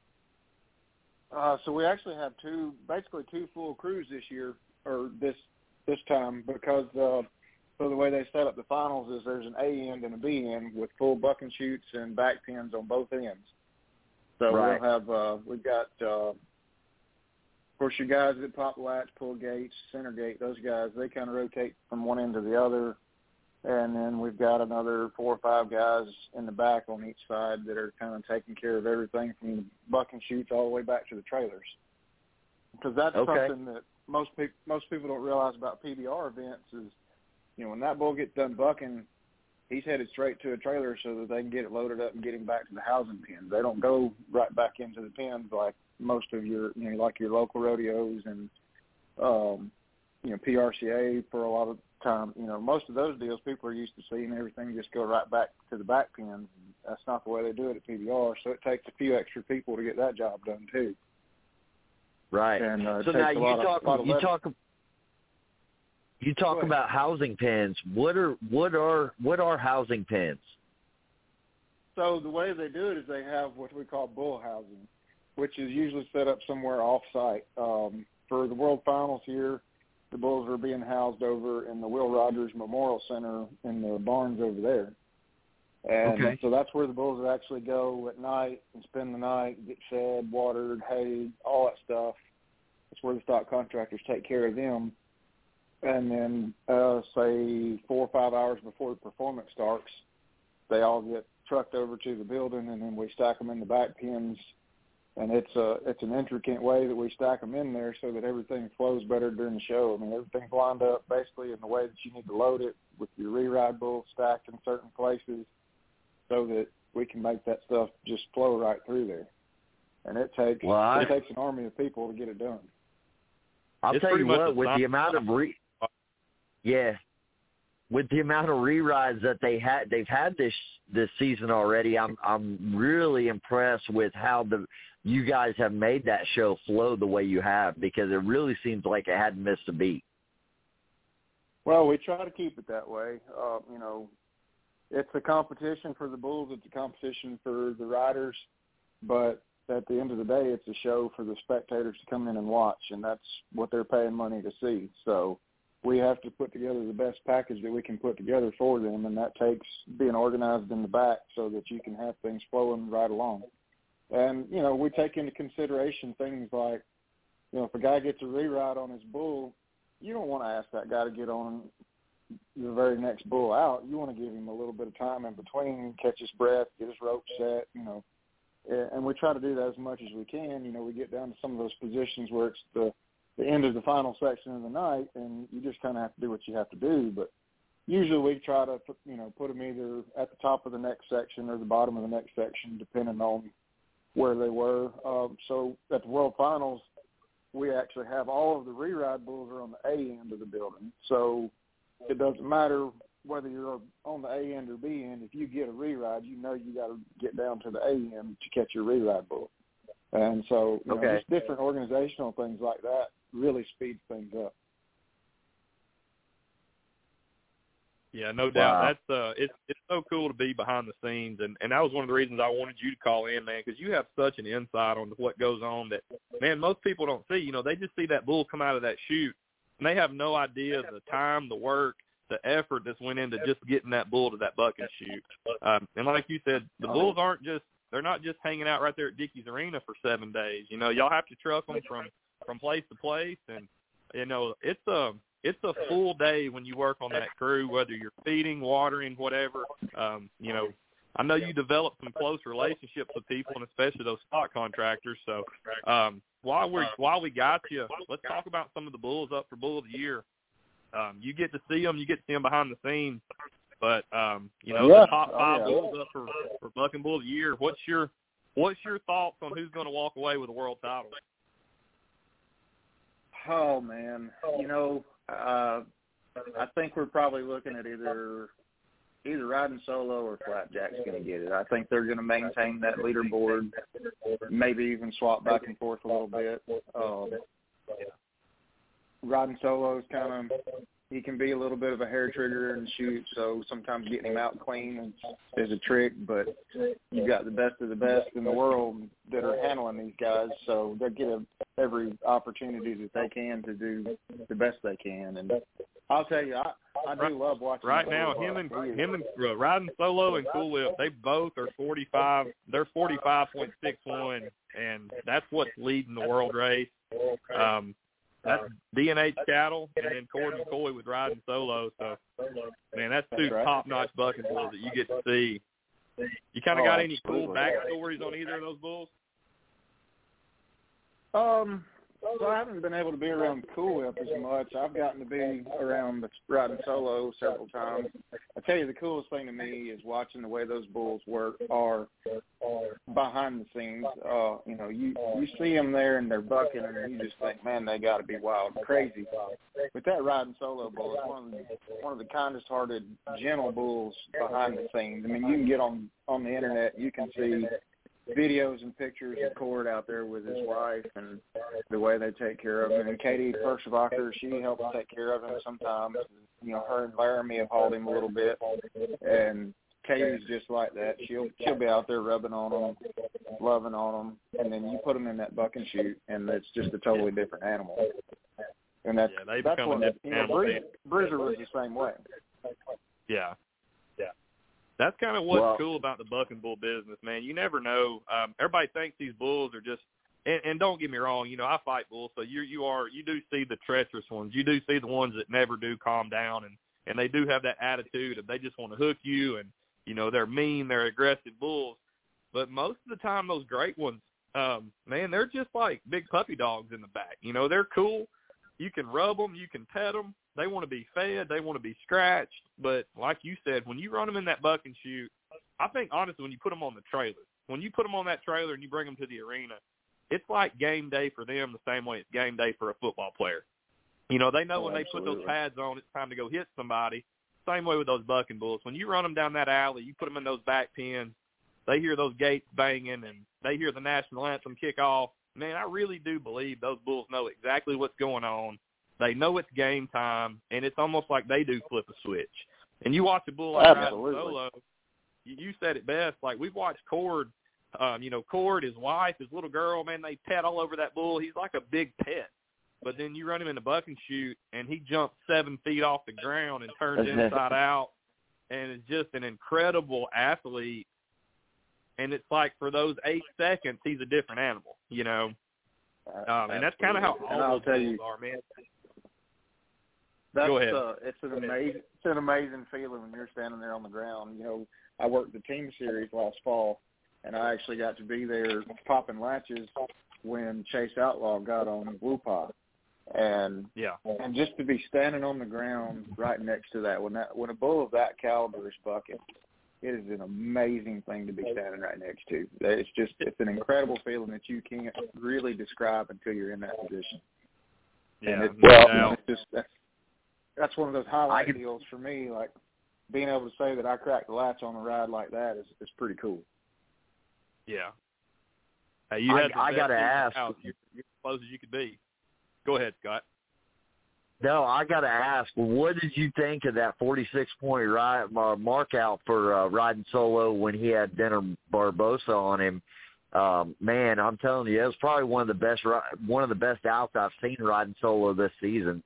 [SPEAKER 7] Uh, so we actually have two, basically two full crews this year, or this this time, because uh, so the way they set up the finals is there's an A end and a B end with full buck and shoots and back pins on both ends. So
[SPEAKER 4] Right.
[SPEAKER 7] we'll have uh, we've got uh, of course your guys that pop latch, pull gates, center gate, those guys they kind of rotate from one end to the other, and then we've got another four or five guys in the back on each side that are kind of taking care of everything from the buck and shoots all the way back to the trailers. Because that's
[SPEAKER 4] Okay.
[SPEAKER 7] something that most people most people don't realize about P B R events is, you know, when that bull gets done bucking, he's headed straight to a trailer so that they can get it loaded up and get him back to the housing pen. They don't go right back into the pens like most of your, you know, like your local rodeos and, um, you know, P R C A for a lot of time. You know, most of those deals people are used to seeing everything just go right back to the back pens. That's not the way they do it at P B R, so it takes a few extra people to get that job done too.
[SPEAKER 4] Right.
[SPEAKER 7] And, uh,
[SPEAKER 4] so
[SPEAKER 7] it
[SPEAKER 4] now
[SPEAKER 7] takes a
[SPEAKER 4] you
[SPEAKER 7] lot of-
[SPEAKER 4] talk
[SPEAKER 7] lot of
[SPEAKER 4] you
[SPEAKER 7] leverage.
[SPEAKER 4] talk you talk
[SPEAKER 7] Go ahead.
[SPEAKER 4] about housing pens. What are what are what are housing pens?
[SPEAKER 7] So the way they do it is they have what we call bull housing, which is usually set up somewhere off-site. Um, for the World Finals here, the bulls are being housed over in the Will Rogers Memorial Center in the barns over there. And
[SPEAKER 4] Okay.
[SPEAKER 7] so that's where the bulls would actually go at night and spend the night, get fed, watered, hay, all that stuff. That's where the stock contractors take care of them. And then, uh, say, four or five hours before the performance starts, they all get trucked over to the building, and then we stack them in the back pens. And it's a it's an intricate way that we stack them in there so that everything flows better during the show. I mean, everything's lined up basically in the way that you need to load it with your re-ride bull stacked in certain places so that we can make that stuff just flow right through there. And it takes
[SPEAKER 4] Well, I-
[SPEAKER 7] it takes an army of people to get it done.
[SPEAKER 4] I'll
[SPEAKER 5] It's
[SPEAKER 4] tell
[SPEAKER 5] pretty
[SPEAKER 4] you
[SPEAKER 5] much
[SPEAKER 4] what,
[SPEAKER 5] a
[SPEAKER 4] with the
[SPEAKER 5] science.
[SPEAKER 4] amount of re yeah, with the amount of re-rides that they had they've had this this season already, I'm I'm really impressed with how the you guys have made that show flow the way you have, because it really seems like it hadn't missed a beat.
[SPEAKER 7] Well, we try to keep it that way. Uh, you know, it's a competition for the bulls. It's a competition for the riders. But at the end of the day, it's a show for the spectators to come in and watch, and that's what they're paying money to see. So we have to put together the best package that we can put together for them, and that takes being organized in the back so that you can have things flowing right along. And, you know, we take into consideration things like, you know, if a guy gets a re-ride on his bull, you don't want to ask that guy to get on the very next bull out. You want to give him a little bit of time in between, catch his breath, get his rope set, you know. And we try to do that as much as we can. You know, we get down to some of those positions where it's the, the end of the final section of the night, and you just kind of have to do what you have to do. But usually we try to, you know, put them either at the top of the next section or the bottom of the next section, depending on where they were. Um, so at the World Finals, we actually have all of the re-ride bulls are on the A end of the building. So it doesn't matter whether you're on the A end or B end. If you get a re-ride, you know you got to get down to the A end to catch your re-ride bull. And so, you know,
[SPEAKER 4] Okay.
[SPEAKER 7] just different organizational things like that really speeds things up.
[SPEAKER 5] Yeah, no doubt.
[SPEAKER 4] Wow.
[SPEAKER 5] That's uh, it's it's so cool to be behind the scenes, and and that was one of the reasons I wanted you to call in, man, because you have such an insight on what goes on that, man, most people don't see. You know, they just see that bull come out of that chute, and they have no idea the time, the work, the effort that's went into just getting that bull to that bucking chute. Um, and like you said, the bulls aren't just they're not just hanging out right there at Dickey's Arena for seven days. You know, y'all have to truck them from from place to place, and you know, it's a It's a full day when you work on that crew, whether you're feeding, watering, whatever. Um, you know, I know you develop some close relationships with people, and especially those stock contractors. So um, while we while we got you, let's talk about some of the bulls up for Bull of the Year. Um, you get to see them, you get to see them behind the scenes. But um, you know,
[SPEAKER 7] yeah.
[SPEAKER 5] the top five
[SPEAKER 7] oh, yeah.
[SPEAKER 5] bulls up for for Bucking Bull of the Year. What's your what's your thoughts on who's going to walk away with a world title?
[SPEAKER 7] Oh man, you know. Uh, I think we're probably looking at either either Riding Solo or Flapjack's going to get it. I think they're going to maintain that leaderboard, maybe even swap back and forth a little bit. Um, Riding Solo's kind of he can be a little bit of a hair trigger and shoot, so sometimes getting him out clean is a trick. But you've got the best of the best in the world that are handling these guys, so they get a, every opportunity that they can to do the best they can. And I'll tell you, I, I do
[SPEAKER 5] right,
[SPEAKER 7] love watching.
[SPEAKER 5] Right now, him and him and uh, Riding Solo and Cool Whip, they both are forty-five. They're forty-five point six one, and that's what's leading the world race. Um, That's D and H Cattle, and then Cord McCoy with Riding Solo. So, man, that's two
[SPEAKER 7] right.
[SPEAKER 5] top-notch bucking bulls that you get to see. You kind of
[SPEAKER 7] Oh,
[SPEAKER 5] got any
[SPEAKER 7] absolutely.
[SPEAKER 5] cool backstories on either of those bulls?
[SPEAKER 7] Um, so I haven't been able to be around Cool Whip as much. I've gotten to be around the Riding Solo several times. I tell you, the coolest thing to me is watching the way those bulls work are behind the scenes. Uh, you know, you you see them there and they're bucking, and you just think, man, they got to be wild and crazy. But that Riding Solo bull is one of the one of the kindest-hearted, gentle bulls behind the scenes. I mean, you can get on on the internet, you can see videos and pictures of Cord out there with his wife and the way they take care of him. And Katie Perschebacher, she helps take care of him sometimes. You know, her and Laramie have hauled him a little bit, and Katie's just like that. She'll she'll be out there rubbing on them, loving on them, and then you put them in that bucking chute, and it's just a totally different animal. And that's
[SPEAKER 5] yeah, they
[SPEAKER 7] that's
[SPEAKER 5] become
[SPEAKER 7] one
[SPEAKER 5] a
[SPEAKER 7] of the, you know,
[SPEAKER 5] animal.
[SPEAKER 7] Bruiser, Bruiser was the same way.
[SPEAKER 5] Yeah. That's kind of what's
[SPEAKER 4] well,
[SPEAKER 5] cool about the bucking bull business, man. You never know. Um, everybody thinks these bulls are just, and, and don't get me wrong, you know, I fight bulls, so you you are you do see the treacherous ones. You do see the ones that never do calm down, and and they do have that attitude of they just want to hook you, and you know they're mean, they're aggressive bulls. But most of the time, those great ones, um, man, they're just like big puppy dogs in the back. You know, they're cool. You can rub them, you can pet them. They want to be fed. They want to be scratched. But like you said, when you run them in that bucking chute, I think, honestly, when you put them on the trailer, when you put them on that trailer and you bring them to the arena, it's like game day for them the same way it's game day for a football player. You know, they know
[SPEAKER 7] Oh,
[SPEAKER 5] when they
[SPEAKER 7] absolutely.
[SPEAKER 5] put those pads on, it's time to go hit somebody. Same way with those bucking bulls. When you run them down that alley, you put them in those back pens, they hear those gates banging and they hear the national anthem kick off. Man, I really do believe those bulls know exactly what's going on. They know it's game time, and it's almost like they do flip a switch. And you watch a bull like Riding Solo, you, you said it best. Like, we've watched Cord, um, you know, Cord, his wife, his little girl, man, they pet all over that bull. He's like a big pet. But then you run him in the bucking chute, and he jumps seven feet off the ground and turns inside out, and is just an incredible athlete. And it's like for those eight seconds, he's a different animal, you know. Um, and that's kind of how all those bulls are, man.
[SPEAKER 7] That's,
[SPEAKER 5] Go ahead.
[SPEAKER 7] Uh, it's an amazing, it's an amazing feeling when you're standing there on the ground. You know, I worked the team series last fall, and I actually got to be there popping latches when Chase Outlaw got on Whoopah, and
[SPEAKER 5] yeah,
[SPEAKER 7] and just to be standing on the ground right next to that when that when a bull of that caliber is bucking, it is an amazing thing to be standing right next to. It's just it's an incredible feeling that you can't really describe until you're in that position.
[SPEAKER 5] Yeah,
[SPEAKER 7] and it's,
[SPEAKER 5] no
[SPEAKER 7] well,
[SPEAKER 5] doubt.
[SPEAKER 7] it's just that's, that's one of those highlight could, deals for me. Like being able to say that I cracked the latch on a ride like that is is pretty cool.
[SPEAKER 5] Yeah. Hey, you
[SPEAKER 4] I,
[SPEAKER 5] had the
[SPEAKER 4] I
[SPEAKER 5] best
[SPEAKER 4] gotta
[SPEAKER 5] in the
[SPEAKER 4] ask.
[SPEAKER 5] house. You're, you're as close as you could be. Go ahead, Scott.
[SPEAKER 4] No, I got to ask, what did you think of that forty-six point ride, uh, mark out for uh, riding solo when he had Denner Barbosa on him? Um, man, I'm telling you, it was probably one of the best one of the best outs I've seen riding solo this season.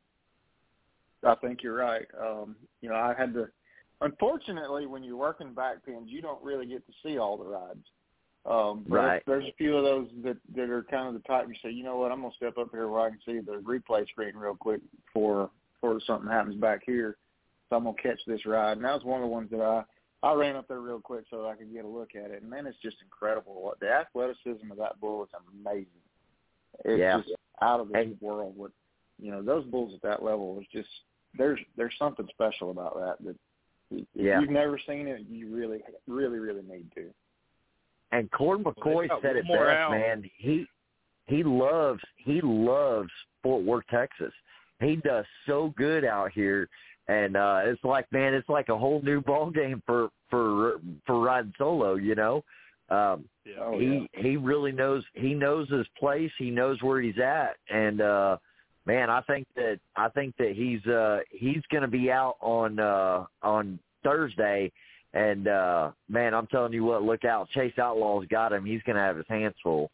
[SPEAKER 7] I think you're right. Um, you know, I had to. Unfortunately, when you're working back pins, you don't really get to see all the rides. Um, but
[SPEAKER 4] right.
[SPEAKER 7] There's a few of those that, that are kind of the type you say, you know what, I'm gonna step up here where I can see the replay screen real quick before before something happens back here. So I'm gonna catch this ride. And that was one of the ones that I. I ran up there real quick so I could get a look at it, and man, it's just incredible. What the athleticism of that bull is amazing. It's
[SPEAKER 4] yeah.
[SPEAKER 7] just out of this world. What you know, those bulls at that level is just there's there's something special about that. That if
[SPEAKER 4] yeah.
[SPEAKER 7] you've never seen it, you really, really, really need to.
[SPEAKER 4] And Cord McCoy
[SPEAKER 5] well,
[SPEAKER 4] said it best,
[SPEAKER 5] out.
[SPEAKER 4] man. He he loves he loves Fort Worth, Texas. He does so good out here. And uh, it's like, man, it's like a whole new ball game for for for riding solo. You know, um,
[SPEAKER 5] yeah.
[SPEAKER 7] Oh,
[SPEAKER 4] he
[SPEAKER 7] yeah.
[SPEAKER 4] he really knows he knows his place. He knows where he's at, and uh, man, I think that I think that he's uh, he's going to be out on uh, on Thursday. And uh, man, I'm telling you what, look out! Chase Outlaw's got him. He's going to have his hands full.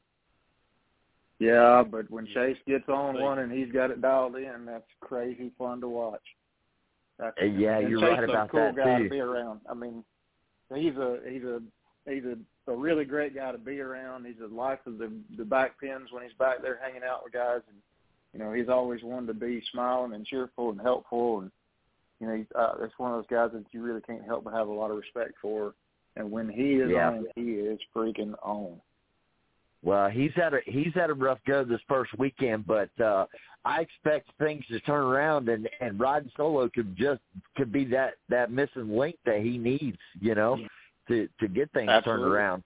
[SPEAKER 7] Yeah, but when Chase gets on one and he's got it dialed in, that's crazy fun to watch. That's,
[SPEAKER 4] yeah,
[SPEAKER 7] and
[SPEAKER 4] you're
[SPEAKER 7] Chase
[SPEAKER 4] right
[SPEAKER 7] is
[SPEAKER 4] about
[SPEAKER 7] a cool
[SPEAKER 4] that
[SPEAKER 7] guy
[SPEAKER 4] too.
[SPEAKER 7] to be around. I mean, he's a he's a he's a, a really great guy to be around. He's the life of the the back pins when he's back there hanging out with guys, and you know he's always one to be smiling and cheerful and helpful, and you know he's, uh, it's one of those guys that you really can't help but have a lot of respect for. And when he is
[SPEAKER 4] yeah.
[SPEAKER 7] on, he is freaking on.
[SPEAKER 4] Well, he's had a he's had a rough go this first weekend, but uh, I expect things to turn around, and, and riding solo could just could be that, that missing link that he needs, you know, to, to get things
[SPEAKER 7] Absolutely.
[SPEAKER 4] turned around.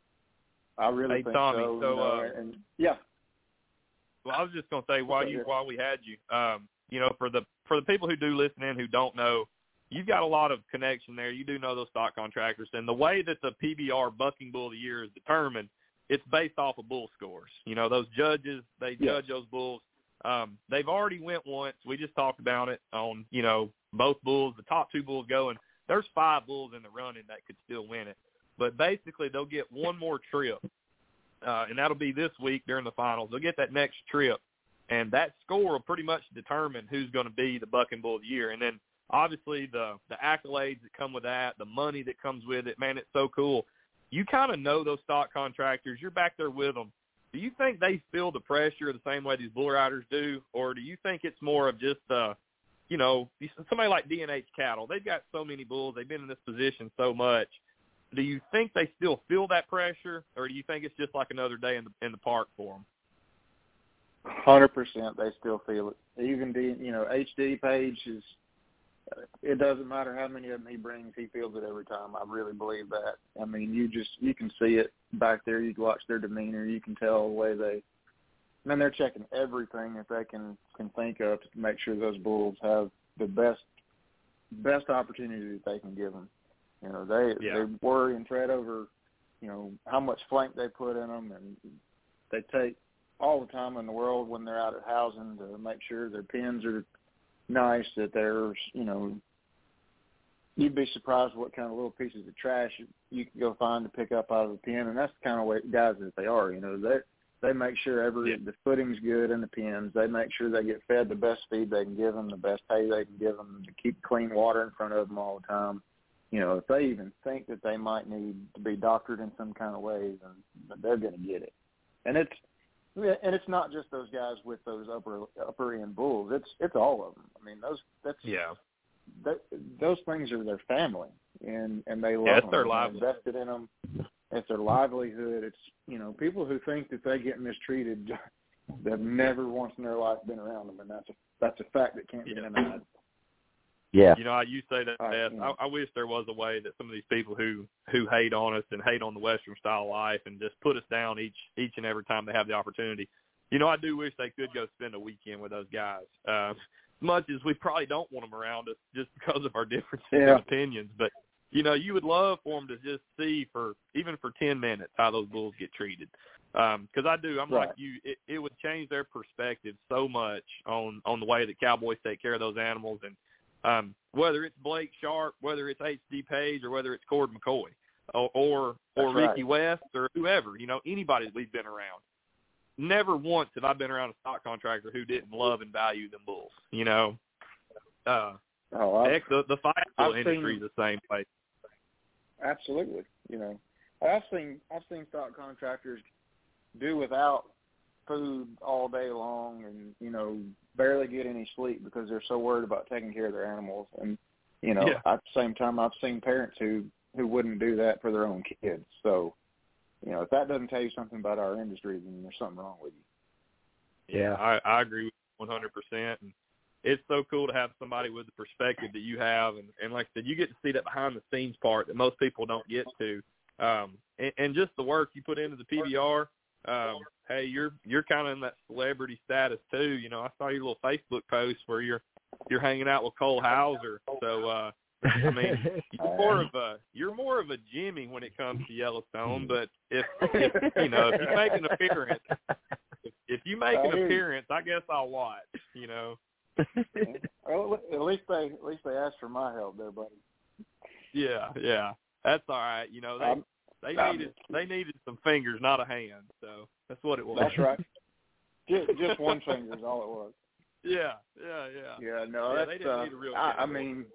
[SPEAKER 7] I really
[SPEAKER 5] hey,
[SPEAKER 7] think
[SPEAKER 5] Tommy,
[SPEAKER 7] so.
[SPEAKER 5] so
[SPEAKER 7] you know,
[SPEAKER 5] uh,
[SPEAKER 7] and yeah.
[SPEAKER 5] Well, I was just going to say while you while we had you, um, you know, for the for the people who do listen in who don't know, you've got a lot of connection there. You do know those stock contractors, and the way that the P B R Bucking Bull of the Year is determined, it's based off of bull scores. You know, those judges, they
[SPEAKER 7] yes.
[SPEAKER 5] judge those bulls. Um, they've already went once. We just talked about it on, you know, both bulls. The top two bulls going. There's five bulls in the running that could still win it. But basically they'll get one more trip, uh, and that'll be this week during the finals. They'll get that next trip, and that score will pretty much determine who's going to be the Bucking Bull of the Year. And then obviously the, the accolades that come with that, the money that comes with it, man, it's so cool. You kind of know those stock contractors. You're back there with them. Do you think they feel the pressure the same way these bull riders do, or do you think it's more of just, uh, you know, somebody like D and H Cattle? They've got so many bulls. They've been in this position so much. Do you think they still feel that pressure, or do you think it's just like another day in the in the park for them?
[SPEAKER 7] one hundred percent they still feel it. Even, D, you know, H D Page is – it doesn't matter how many of them he brings, he feels it every time. I really believe that. I mean, you just you can see it back there. You can watch their demeanor. You can tell the way they – and they're checking everything that they can, can think of to make sure those bulls have the best best opportunity that they can give them. You know, they
[SPEAKER 5] yeah.
[SPEAKER 7] they worry and fret over, you know, how much flank they put in them, and they take all the time in the world when they're out at housing to make sure their pins are nice, that there's, you know, you'd be surprised what kind of little pieces of trash you can go find to pick up out of the pen, and that's the kind of way guys that they are. You know, they they make sure every
[SPEAKER 5] yeah.
[SPEAKER 7] the footing's good in the pens. They make sure they get fed the best feed they can give them, the best hay they can give them, to keep clean water in front of them all the time. You know, if they even think that they might need to be doctored in some kind of way, then they're going to get it. And it's and it's not just those guys with those upper upper end bulls. It's it's all of them. I mean, those that's
[SPEAKER 5] yeah.
[SPEAKER 7] That, those things are their family, and and they love
[SPEAKER 5] yeah, it's
[SPEAKER 7] them.
[SPEAKER 5] their
[SPEAKER 7] They're
[SPEAKER 5] livelihood.
[SPEAKER 7] invested in them. It's their livelihood. It's, you know, people who think that they get mistreated, they've never once in their life been around them, and that's a that's a fact that can't be
[SPEAKER 5] Yeah.
[SPEAKER 7] denied.
[SPEAKER 4] Yeah.
[SPEAKER 5] You know, you say that
[SPEAKER 7] All right,
[SPEAKER 5] best.
[SPEAKER 7] you know.
[SPEAKER 5] I, I wish there was a way that some of these people who who hate on us and hate on the Western style life and just put us down each each and every time they have the opportunity. You know, I do wish they could go spend a weekend with those guys. Uh, as much as we probably don't want them around us just because of our differences
[SPEAKER 7] Yeah.
[SPEAKER 5] in opinions, but you know, you would love for them to just see for even for ten minutes how those bulls get treated. Because um, I do, I'm
[SPEAKER 7] right.
[SPEAKER 5] like you. It, it would change their perspective so much on on the way that cowboys take care of those animals, and um, whether it's Blake Sharp, whether it's H D Page, or whether it's Cord McCoy, or or, or Ricky
[SPEAKER 7] right.
[SPEAKER 5] West, or whoever, you know, anybody that we've been around. Never once have I been around a stock contractor who didn't love and value them bulls. You know, uh,
[SPEAKER 7] oh, I've,
[SPEAKER 5] heck, the the fight
[SPEAKER 7] I've
[SPEAKER 5] industry
[SPEAKER 7] seen,
[SPEAKER 5] is the same way.
[SPEAKER 7] Absolutely, you know, I've seen I've seen stock contractors do without food all day long, and you know, barely get any sleep because they're so worried about taking care of their animals. And you know,
[SPEAKER 5] yeah.
[SPEAKER 7] at the same time, I've seen parents who who wouldn't do that for their own kids. So, you know, if that doesn't tell you something about our industry, then there's something wrong with you.
[SPEAKER 5] Yeah, I, I agree with you one hundred percent. And it's so cool to have somebody with the perspective that you have. And, and like I said, you get to see that behind-the-scenes part that most people don't get to. Um, and, and just the work you put into the P B R, um, hey, you're you're kind of in that celebrity status too. You know, I saw your little Facebook post where you're you're hanging out with Cole Hauser. So, uh, I mean, you're more of a you're more of a Jimmy when it comes to Yellowstone. But if, if you know if you make an appearance, if, if you make an appearance, I guess I'll watch. You know.
[SPEAKER 7] Well, at least they at least they asked for my help there, buddy.
[SPEAKER 5] Yeah, yeah, that's all right. You know, they um, they needed they needed some fingers, not a hand. So that's what it was.
[SPEAKER 7] That's right. just just one finger is all it was.
[SPEAKER 5] Yeah, yeah, yeah.
[SPEAKER 7] Yeah, no,
[SPEAKER 5] yeah,
[SPEAKER 7] that's.
[SPEAKER 5] They didn't
[SPEAKER 7] uh,
[SPEAKER 5] need a real
[SPEAKER 7] I, I mean.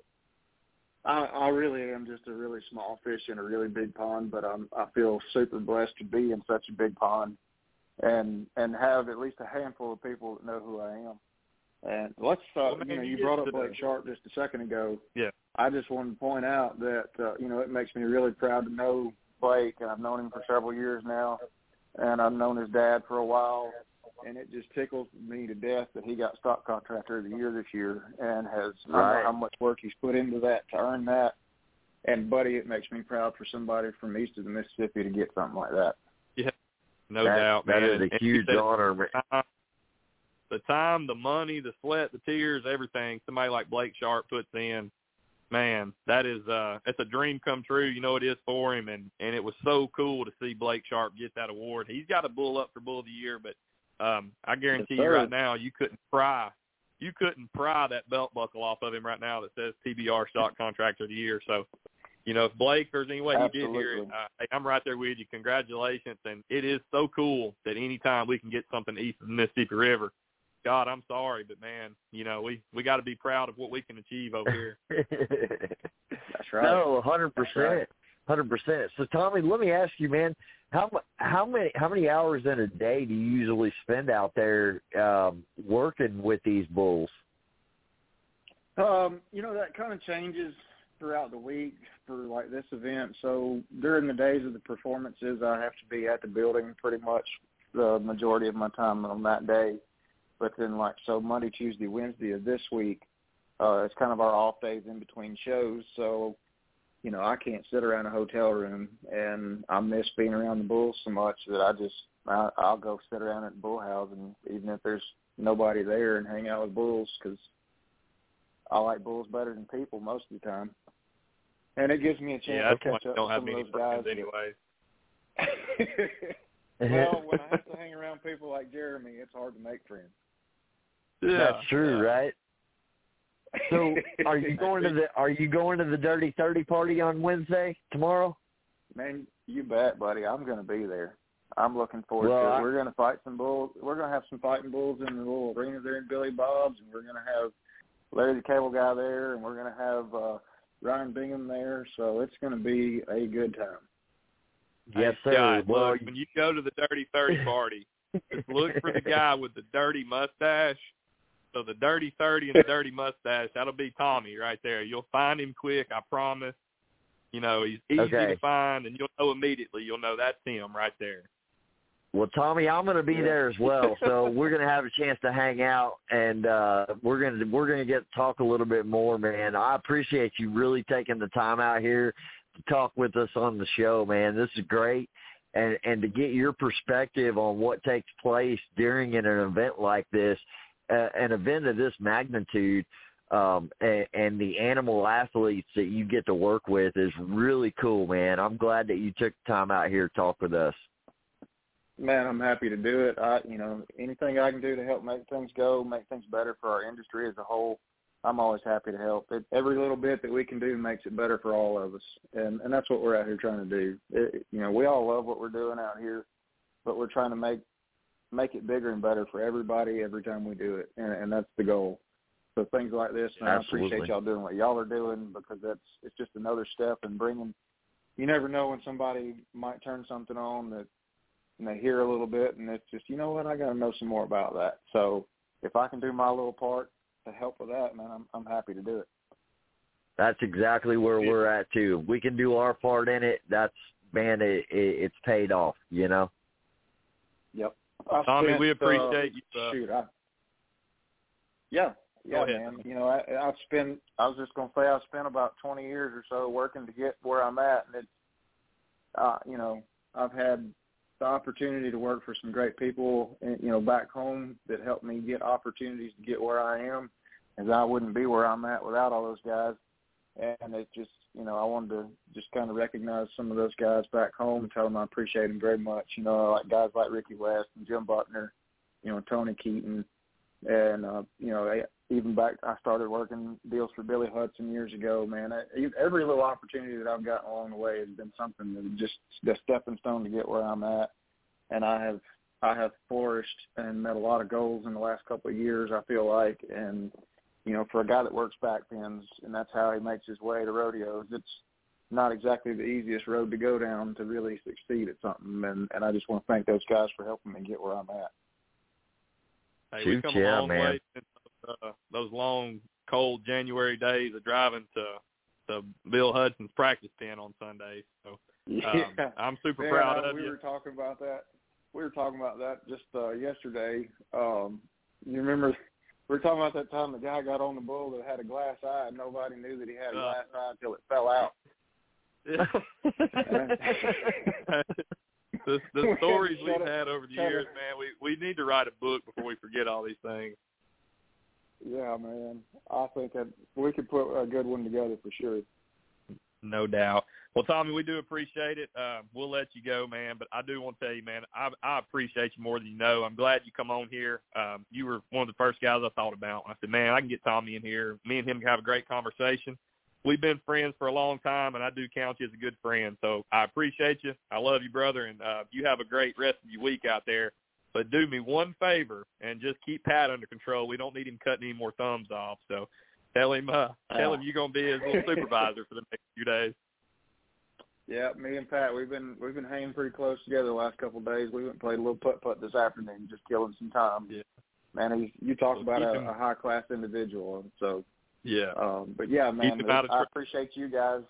[SPEAKER 7] I, I really am just a really small fish in a really big pond, but I'm, I feel super blessed to be in such a big pond and and have at least a handful of people that know who I am. And let's, uh,
[SPEAKER 5] well, man,
[SPEAKER 7] you know,
[SPEAKER 5] you
[SPEAKER 7] you brought up
[SPEAKER 5] the,
[SPEAKER 7] Blake Sharp just a second ago.
[SPEAKER 5] Yeah.
[SPEAKER 7] I just wanted to point out that, uh, you know, it makes me really proud to know Blake, and I've known him for several years now, and I've known his dad for a while. And it just tickles me to death that he got Stock Contractor of the Year this year and has
[SPEAKER 4] right.
[SPEAKER 7] I know how much work he's put into that to earn that. And, buddy, it makes me proud for somebody from east of the Mississippi to get something like that.
[SPEAKER 5] Yeah, no
[SPEAKER 4] that,
[SPEAKER 5] doubt, man.
[SPEAKER 4] That is a
[SPEAKER 5] and
[SPEAKER 4] huge
[SPEAKER 5] said,
[SPEAKER 4] honor.
[SPEAKER 5] Uh, the time, the money, the sweat, the tears, everything somebody like Blake Sharp puts in, man, that is uh, it's a dream come true. You know it is for him, and, and it was so cool to see Blake Sharp get that award. He's got a bull up for Bull of the Year, but Um, I guarantee
[SPEAKER 7] yes,
[SPEAKER 5] you right now, you couldn't pry, you couldn't pry that belt buckle off of him right now that says P B R Stock Contractor of the Year. So, you know, if Blake, there's any way
[SPEAKER 7] Absolutely.
[SPEAKER 5] you did hear it, uh, hey, I'm right there with you. Congratulations, and it is so cool that anytime we can get something east of the Mississippi River, God, I'm sorry, but man, you know, we we got to be proud of what we can achieve over here.
[SPEAKER 7] That's right.
[SPEAKER 4] No, one hundred percent. one hundred percent. So, Tommy, let me ask you, man, how how many how many hours in a day do you usually spend out there um, working with these bulls?
[SPEAKER 7] Um, you know, that kind of changes throughout the week for like this event. So during the days of the performances, I have to be at the building pretty much the majority of my time on that day. But then, like, so Monday, Tuesday, Wednesday of this week, uh, it's kind of our off days in between shows. So, you know, I can't sit around a hotel room, and I miss being around the bulls so much that I just, I, I'll go sit around at the bull house, and even if there's nobody there, and hang out with bulls, because I like bulls better than people most of the time. And it gives me a chance
[SPEAKER 5] yeah,
[SPEAKER 7] to catch up
[SPEAKER 5] don't
[SPEAKER 7] with
[SPEAKER 5] have
[SPEAKER 7] some of
[SPEAKER 5] many
[SPEAKER 7] those guys.
[SPEAKER 5] anyway.
[SPEAKER 7] Well, when I have to hang around people like Jeremy, it's hard to make friends.
[SPEAKER 5] Yeah,
[SPEAKER 4] That's true,
[SPEAKER 5] yeah.
[SPEAKER 4] right? So, are you going to the Are you going to the Dirty thirty party on Wednesday tomorrow?
[SPEAKER 7] Man, you bet, buddy. I'm going to be there. I'm looking forward
[SPEAKER 4] well,
[SPEAKER 7] to it.
[SPEAKER 4] I,
[SPEAKER 7] We're going to fight some bulls. We're going to have some fighting bulls in the little arena there in Billy Bob's, and we're going to have Larry the Cable Guy there, and we're going to have uh, Ryan Bingham there. So it's going to be a good time.
[SPEAKER 4] Yes,
[SPEAKER 5] hey,
[SPEAKER 4] sir.
[SPEAKER 5] Scott,
[SPEAKER 4] well,
[SPEAKER 5] look, when you go to the Dirty thirty party, just look for the guy with the dirty mustache. So the Dirty thirty and the dirty mustache, that'll be Tommy right there. You'll find him quick, I promise. You know, he's easy
[SPEAKER 4] okay.
[SPEAKER 5] to find, and you'll know immediately. You'll know that's him right there.
[SPEAKER 4] Well, Tommy, I'm going to be
[SPEAKER 7] yeah.
[SPEAKER 4] there as well, so we're going to have a chance to hang out, and uh, we're going to we're going to get to talk a little bit more, man. I appreciate you really taking the time out here to talk with us on the show, man. This is great, and and to get your perspective on what takes place during an event like this, uh, an event of this magnitude. Um, and, and the animal athletes that you get to work with is really cool, man. I'm glad that you took the time out here to talk with us.
[SPEAKER 7] Man, I'm happy to do it. I, you know, anything I can do to help make things go, make things better for our industry as a whole, I'm always happy to help. It, every little bit that we can do makes it better for all of us, and and that's what we're out here trying to do. It, you know, we all love what we're doing out here, but we're trying to make make it bigger and better for everybody every time we do it, and, and that's the goal. So things like this, and I appreciate y'all doing what y'all are doing, because that's it's just another step in bringing. You never know when somebody might turn something on that, and they hear a little bit, and it's just, you know what, I got to know some more about that. So if I can do my little part to help with that, man, I'm I'm happy to do it.
[SPEAKER 4] That's exactly where we're at too. If we can do our part in it, that's man, it, it, it's paid off, you know.
[SPEAKER 7] Yep.
[SPEAKER 5] I Tommy, spent, we appreciate uh, you. Uh,
[SPEAKER 7] shoot, I, yeah, yeah, man. You know, I, I've spent. I was just gonna say I've spent about twenty years or so working to get where I'm at, and it's, uh, you know, I've had the opportunity to work for some great people, you know, back home that helped me get opportunities to get where I am, as I wouldn't be where I'm at without all those guys. And it just, you know, I wanted to just kind of recognize some of those guys back home and tell them I appreciate them very much. You know, like guys like Ricky West and Jim Buckner, you know, Tony Keaton, and, uh, you know, even back, I started working deals for Billy Hudson years ago, man. I, every little opportunity that I've gotten along the way has been something that just the stepping stone to get where I'm at. And I have, I have flourished and met a lot of goals in the last couple of years, I feel like. And, you know, for a guy that works back pins and that's how he makes his way to rodeos, it's not exactly the easiest road to go down to really succeed at something. And, and I just want to thank those guys for helping me get where I'm at.
[SPEAKER 5] Hey, we've come
[SPEAKER 4] yeah,
[SPEAKER 5] a long
[SPEAKER 4] man.
[SPEAKER 5] way since uh, those long, cold January days of driving to to Bill Hudson's practice pen on Sundays. So um,
[SPEAKER 7] yeah.
[SPEAKER 5] I'm super
[SPEAKER 7] man,
[SPEAKER 5] proud
[SPEAKER 7] I,
[SPEAKER 5] of
[SPEAKER 7] we
[SPEAKER 5] you.
[SPEAKER 7] We were talking about that. We were talking about that just uh, yesterday. Um, you remember we were talking about that time the guy got on the bull that had a glass eye, and nobody knew that he had a
[SPEAKER 5] uh,
[SPEAKER 7] glass eye until it fell out.
[SPEAKER 5] the, the stories we've had over the years, man, we, we need to write a book before we forget all these things.
[SPEAKER 7] Yeah, man. I think that we could put a good one together for sure.
[SPEAKER 5] No doubt. Well, Tommy, we do appreciate it. Uh, we'll let you go, man. But I do want to tell you, man, I, I appreciate you more than you know. I'm glad you come on here. Um, you were one of the first guys I thought about. I said, man, I can get Tommy in here. Me and him can have a great conversation. We've been friends for a long time, and I do count you as a good friend. So I appreciate you. I love you, brother, and uh, you have a great rest of your week out there. But do me one favor and just keep Pat under control. We don't need him cutting any more thumbs off. So tell him, uh, tell him you're gonna be his little supervisor for the next few days.
[SPEAKER 7] Yeah, me and Pat, we've been we've been hanging pretty close together the last couple of days. We went and played a little putt putt this afternoon, just killing some time.
[SPEAKER 5] Yeah,
[SPEAKER 7] man, he, you talk
[SPEAKER 5] well,
[SPEAKER 7] about a,
[SPEAKER 5] him,
[SPEAKER 7] a high class individual. So
[SPEAKER 5] yeah,
[SPEAKER 7] um, but yeah, man, I
[SPEAKER 5] tr-
[SPEAKER 7] appreciate you guys,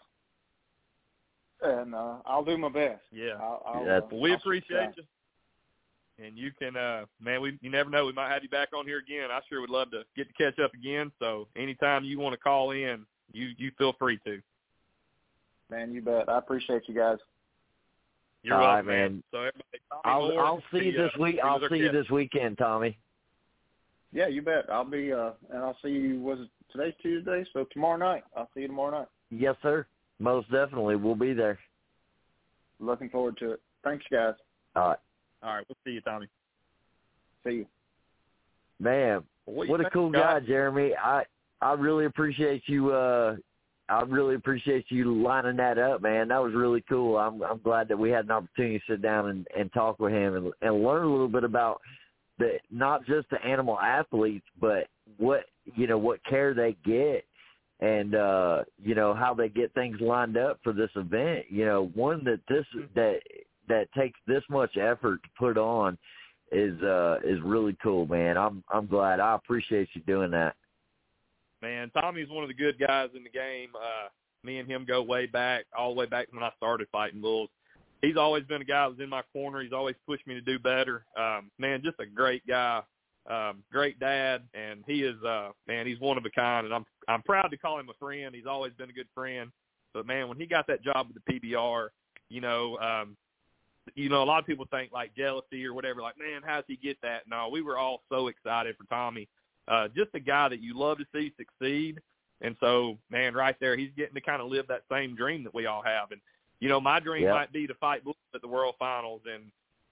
[SPEAKER 7] and uh, I'll do my best.
[SPEAKER 5] Yeah,
[SPEAKER 7] I'll, I'll,
[SPEAKER 4] yeah
[SPEAKER 7] uh,
[SPEAKER 5] we
[SPEAKER 7] I'll
[SPEAKER 5] appreciate you. And you can, uh, man, we you never know. We might have you back on here again. I sure would love to get to catch up again. So anytime you want to call in, you, you feel free to.
[SPEAKER 7] Man, you bet. I appreciate you guys.
[SPEAKER 5] You're
[SPEAKER 4] All
[SPEAKER 5] welcome,
[SPEAKER 4] right, man.
[SPEAKER 5] man. So everybody, Tommy
[SPEAKER 4] I'll
[SPEAKER 5] Moore,
[SPEAKER 4] I'll see you this
[SPEAKER 5] uh,
[SPEAKER 4] week. I'll see you
[SPEAKER 5] catch.
[SPEAKER 4] this weekend, Tommy.
[SPEAKER 7] Yeah, you bet. I'll be, uh, and I'll see you. Was it today's Tuesday? So tomorrow night. I'll see you tomorrow night.
[SPEAKER 4] Yes, sir. Most definitely, we'll be there.
[SPEAKER 7] Looking forward to it. Thanks, guys.
[SPEAKER 4] All right.
[SPEAKER 5] All right, we'll see you, Tommy.
[SPEAKER 7] See you.
[SPEAKER 4] Man,
[SPEAKER 5] what,
[SPEAKER 4] what a cool guy, Jeremy. I I really appreciate you. Uh, I really appreciate you lining that up, man. That was really cool. I'm I'm glad that we had an opportunity to sit down and, and talk with him and, and learn a little bit about the not just the animal athletes, but what you know what care they get and uh, you know how they get things lined up for this event. You know, one that this that that takes this much effort to put on is uh is really cool, man. I'm I'm glad. I appreciate you doing that.
[SPEAKER 5] Man, Tommy's one of the good guys in the game. Uh, me and him go way back, all the way back to when I started fighting bulls. He's always been a guy that was in my corner. He's always pushed me to do better. Um, man, just a great guy, um, great dad, and he is, uh, man, he's one of a kind, and I'm I'm proud to call him a friend. He's always been a good friend. But, man, when he got that job with the P B R, you know, um, you know, a lot of people think, like, jealousy or whatever, like, man, how does he get that? No, we were all so excited for Tommy. Uh, just a guy that you love to see succeed. And so, man, right there, he's getting to kind of live that same dream that we all have. And, you know, my dream
[SPEAKER 4] yep.
[SPEAKER 5] might be to fight bulls at the World Finals. And,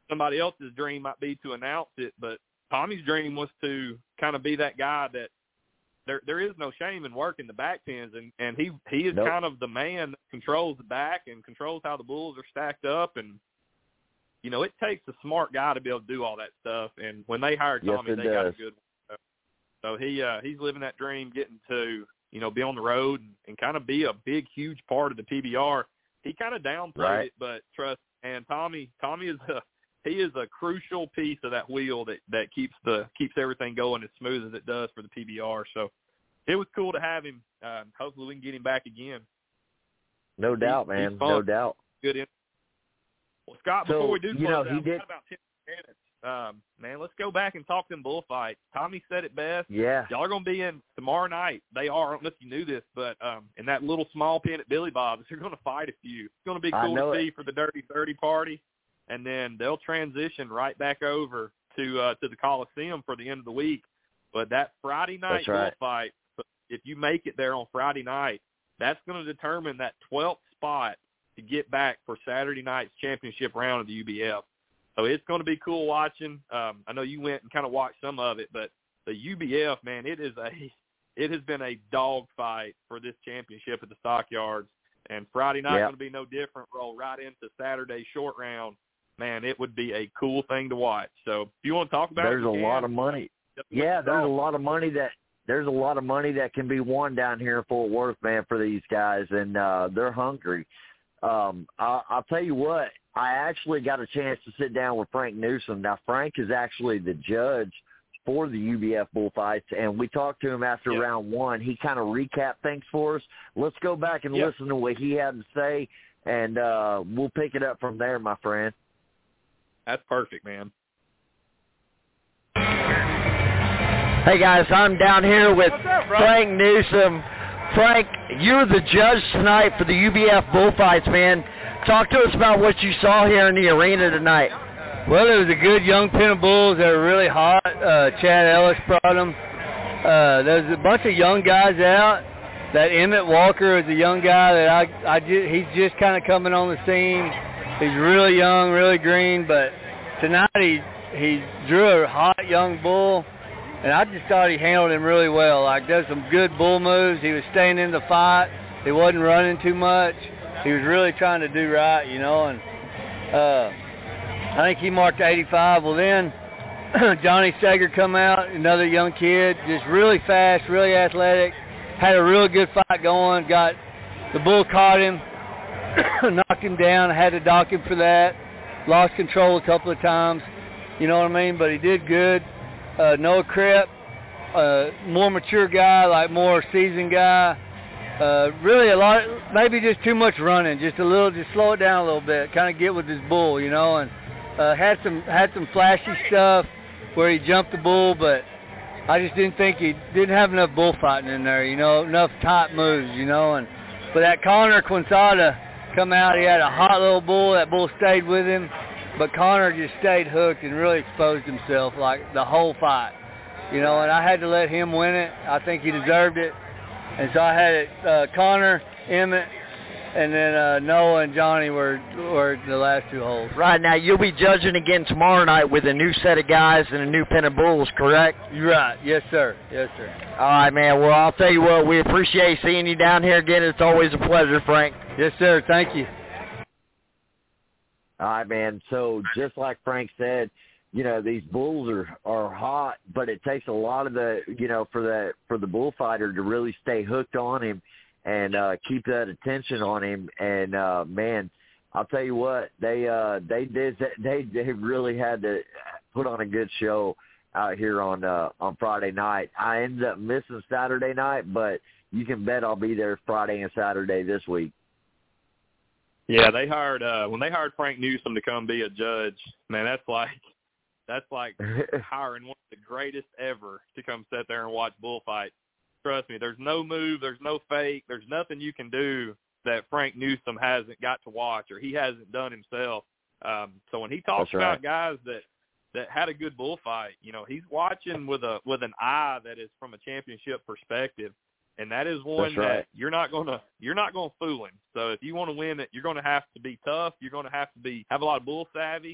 [SPEAKER 5] somebody else's dream might be to announce it, but Tommy's dream was to kind of be that guy that there there is no shame in working the back pins, and, and he, he is
[SPEAKER 4] nope.
[SPEAKER 5] kind of the man that controls the back and controls how the bulls are stacked up. And, you know, it takes a smart guy to be able to do all that stuff. And when they hired Tommy,
[SPEAKER 4] yes,
[SPEAKER 5] they
[SPEAKER 4] does.
[SPEAKER 5] got a good one. So he uh, he's living that dream, getting to, you know, be on the road and, and kind of be a big, huge part of the P B R. He kind of downplayed
[SPEAKER 4] right.
[SPEAKER 5] it, but trust, and Tommy, Tommy is a, he is a crucial piece of that wheel that, that keeps the keeps everything going as smooth as it does for the P B R. So it was cool to have him. Um, hopefully we can get him back again.
[SPEAKER 4] No
[SPEAKER 5] he's,
[SPEAKER 4] doubt, man.
[SPEAKER 5] He's fun.
[SPEAKER 4] No doubt.
[SPEAKER 5] Good. In- well, Scott,
[SPEAKER 4] so,
[SPEAKER 5] before we do
[SPEAKER 4] you
[SPEAKER 5] close
[SPEAKER 4] know,
[SPEAKER 5] out,
[SPEAKER 4] he did.
[SPEAKER 5] about ten minutes. Um, man, let's go back and talk them bullfights. Tommy said it best.
[SPEAKER 4] Yeah.
[SPEAKER 5] Y'all are going to be in tomorrow night. They are. I don't know if you knew this, but um, in that little small pen at Billy Bob's, they're going to fight a few. It's going to be cool to see
[SPEAKER 4] it.
[SPEAKER 5] for the Dirty thirty party, and then they'll transition right back over to uh, to the Coliseum for the end of the week. But that Friday night
[SPEAKER 4] right.
[SPEAKER 5] bullfight, if you make it there on Friday night, that's going to determine that twelfth spot to get back for Saturday night's championship round of the U B F. So it's going to be cool watching. Um, I know you went and kind of watched some of it, but the U B F, man, it is a it has been a dog fight for this championship at the Stockyards. And Friday night
[SPEAKER 4] yep.
[SPEAKER 5] going to be no different. Roll right into Saturday short round. Man, it would be a cool thing to watch. So if you want to talk about
[SPEAKER 4] there's
[SPEAKER 5] it,
[SPEAKER 4] a
[SPEAKER 5] can.
[SPEAKER 4] lot of money. Yeah, there's
[SPEAKER 5] talk.
[SPEAKER 4] a lot of money that there's a lot of money that can be won down here in Fort Worth, man, for these guys, and uh, they're hungry. Um, I, I'll tell you what, I actually got a chance to sit down with Frank Newsom. Now, Frank is actually the judge for the U B F bullfights, and we talked to him after
[SPEAKER 5] yep.
[SPEAKER 4] round one. He kind of recapped things for us. Let's go back and
[SPEAKER 5] yep.
[SPEAKER 4] listen to what he had to say, and uh, we'll pick it up from there, my friend.
[SPEAKER 5] That's perfect, man.
[SPEAKER 4] Hey, guys, I'm down here with up, Frank Newsom. Frank, you're the judge tonight for the U B F bullfights, man. Talk to us about what you saw here in the arena tonight.
[SPEAKER 8] Well, it was a good young pen of bulls that were really hot. Uh, Chad Ellis brought them. Uh, there's a bunch of young guys out. That Emmett Walker is a young guy that I, I just, he's just kind of coming on the scene. He's really young, really green, but tonight he he drew a hot young bull, and I just thought he handled him really well. Like, there's some good bull moves. He was staying in the fight. He wasn't running too much. He was really trying to do right, you know, and uh, I think he marked eighty-five. Well, then Johnny Sager come out, another young kid, just really fast, really athletic, had a real good fight going, got the bull caught him, knocked him down, had to dock him for that, lost control a couple of times, you know what I mean, but he did good. Uh, Noah Kripp, uh, more mature guy, like more seasoned guy. Uh, really a lot, maybe just too much running, just a little, just slow it down a little bit, kind of get with his bull, you know, and uh, had some had some flashy stuff where he jumped the bull, but I just didn't think he didn't have enough bullfighting in there, you know, enough tight moves, you know, and but that Connor Quinsada come out, he had a hot little bull, that bull stayed with him, but Connor just stayed hooked and really exposed himself like the whole fight, you know, and I had to let him win it. I think he deserved it. And so I had it, uh, Connor, Emmett, and then uh, Noah and Johnny were were the last two holes.
[SPEAKER 4] Right, now you'll be judging again tomorrow night with a new set of guys and a new pen of bulls, correct?
[SPEAKER 8] You're right. Yes, sir. Yes, sir.
[SPEAKER 4] All right, man. Well, I'll tell you what, we appreciate seeing you down here again. It's always a pleasure, Frank.
[SPEAKER 8] Yes, sir. Thank you.
[SPEAKER 4] All right, man. So just like Frank said, you know, these bulls are, are hot, but it takes a lot of the, you know, for the for the bullfighter to really stay hooked on him and uh, keep that attention on him. And uh, man, I'll tell you what, they uh, they did they they really had to put on a good show out here on uh, on Friday night. I ended up missing Saturday night, but you can bet I'll be there Friday and Saturday this week.
[SPEAKER 5] Yeah, they hired uh, when they hired Frank Newsom to come be a judge. Man, that's like. That's like hiring one of the greatest ever to come sit there and watch bullfights. Trust me, there's no move, there's no fake, there's nothing you can do that Frank Newsom hasn't got to watch or he hasn't done himself. Um, so when he talks
[SPEAKER 4] That's right.
[SPEAKER 5] about guys that, that had a good bullfight, you know, he's watching with a with an eye that is from a championship perspective, and that is one
[SPEAKER 4] That's right.
[SPEAKER 5] that you're not gonna you're not gonna fool him. So if you want to win it, you're gonna have to be tough. You're gonna have to be have a lot of bull savvy.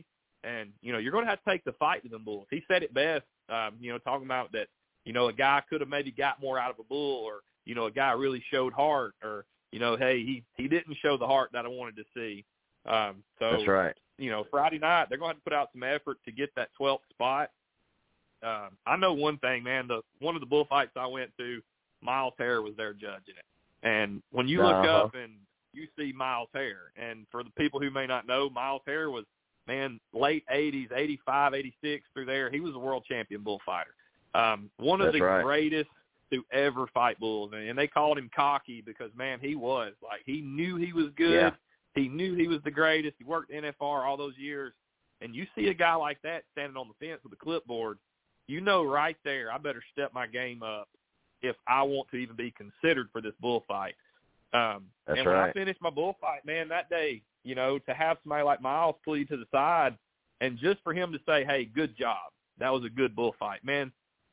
[SPEAKER 5] And, you know, you're going to have to take the fight to them bulls. He said it best, um, you know, talking about that, you know, a guy could have maybe got more out of a bull, or, you know, a guy really showed heart, or, you know, hey, he, he didn't show the heart that I wanted to see. Um, so,
[SPEAKER 4] That's right.
[SPEAKER 5] You know, Friday night, they're going to have to put out some effort to get that twelfth spot. Um, I know one thing, man, the one of the bullfights I went to, Miles Hare was there judging it. And when you look
[SPEAKER 4] uh-huh.
[SPEAKER 5] up and you see Miles Hare, and for the people who may not know, Miles Hare was, man, late eighties, eighty-five, eighty-six through there. He was a world champion bullfighter. Um, one of
[SPEAKER 4] That's
[SPEAKER 5] the
[SPEAKER 4] right.
[SPEAKER 5] greatest to ever fight bulls. And they called him cocky because, man, he was. Like, he knew he was good.
[SPEAKER 4] Yeah.
[SPEAKER 5] He knew he was the greatest. He worked N F R all those years. And you see a guy like that standing on the fence with a clipboard, you know right there, I better step my game up if I want to even be considered for this bullfight. Um,
[SPEAKER 4] That's
[SPEAKER 5] and when
[SPEAKER 4] right.
[SPEAKER 5] I finished my bullfight, man, that day, you know, to have somebody like Miles pull you to the side and just for him to say, hey, good job, that was a good bullfight, man,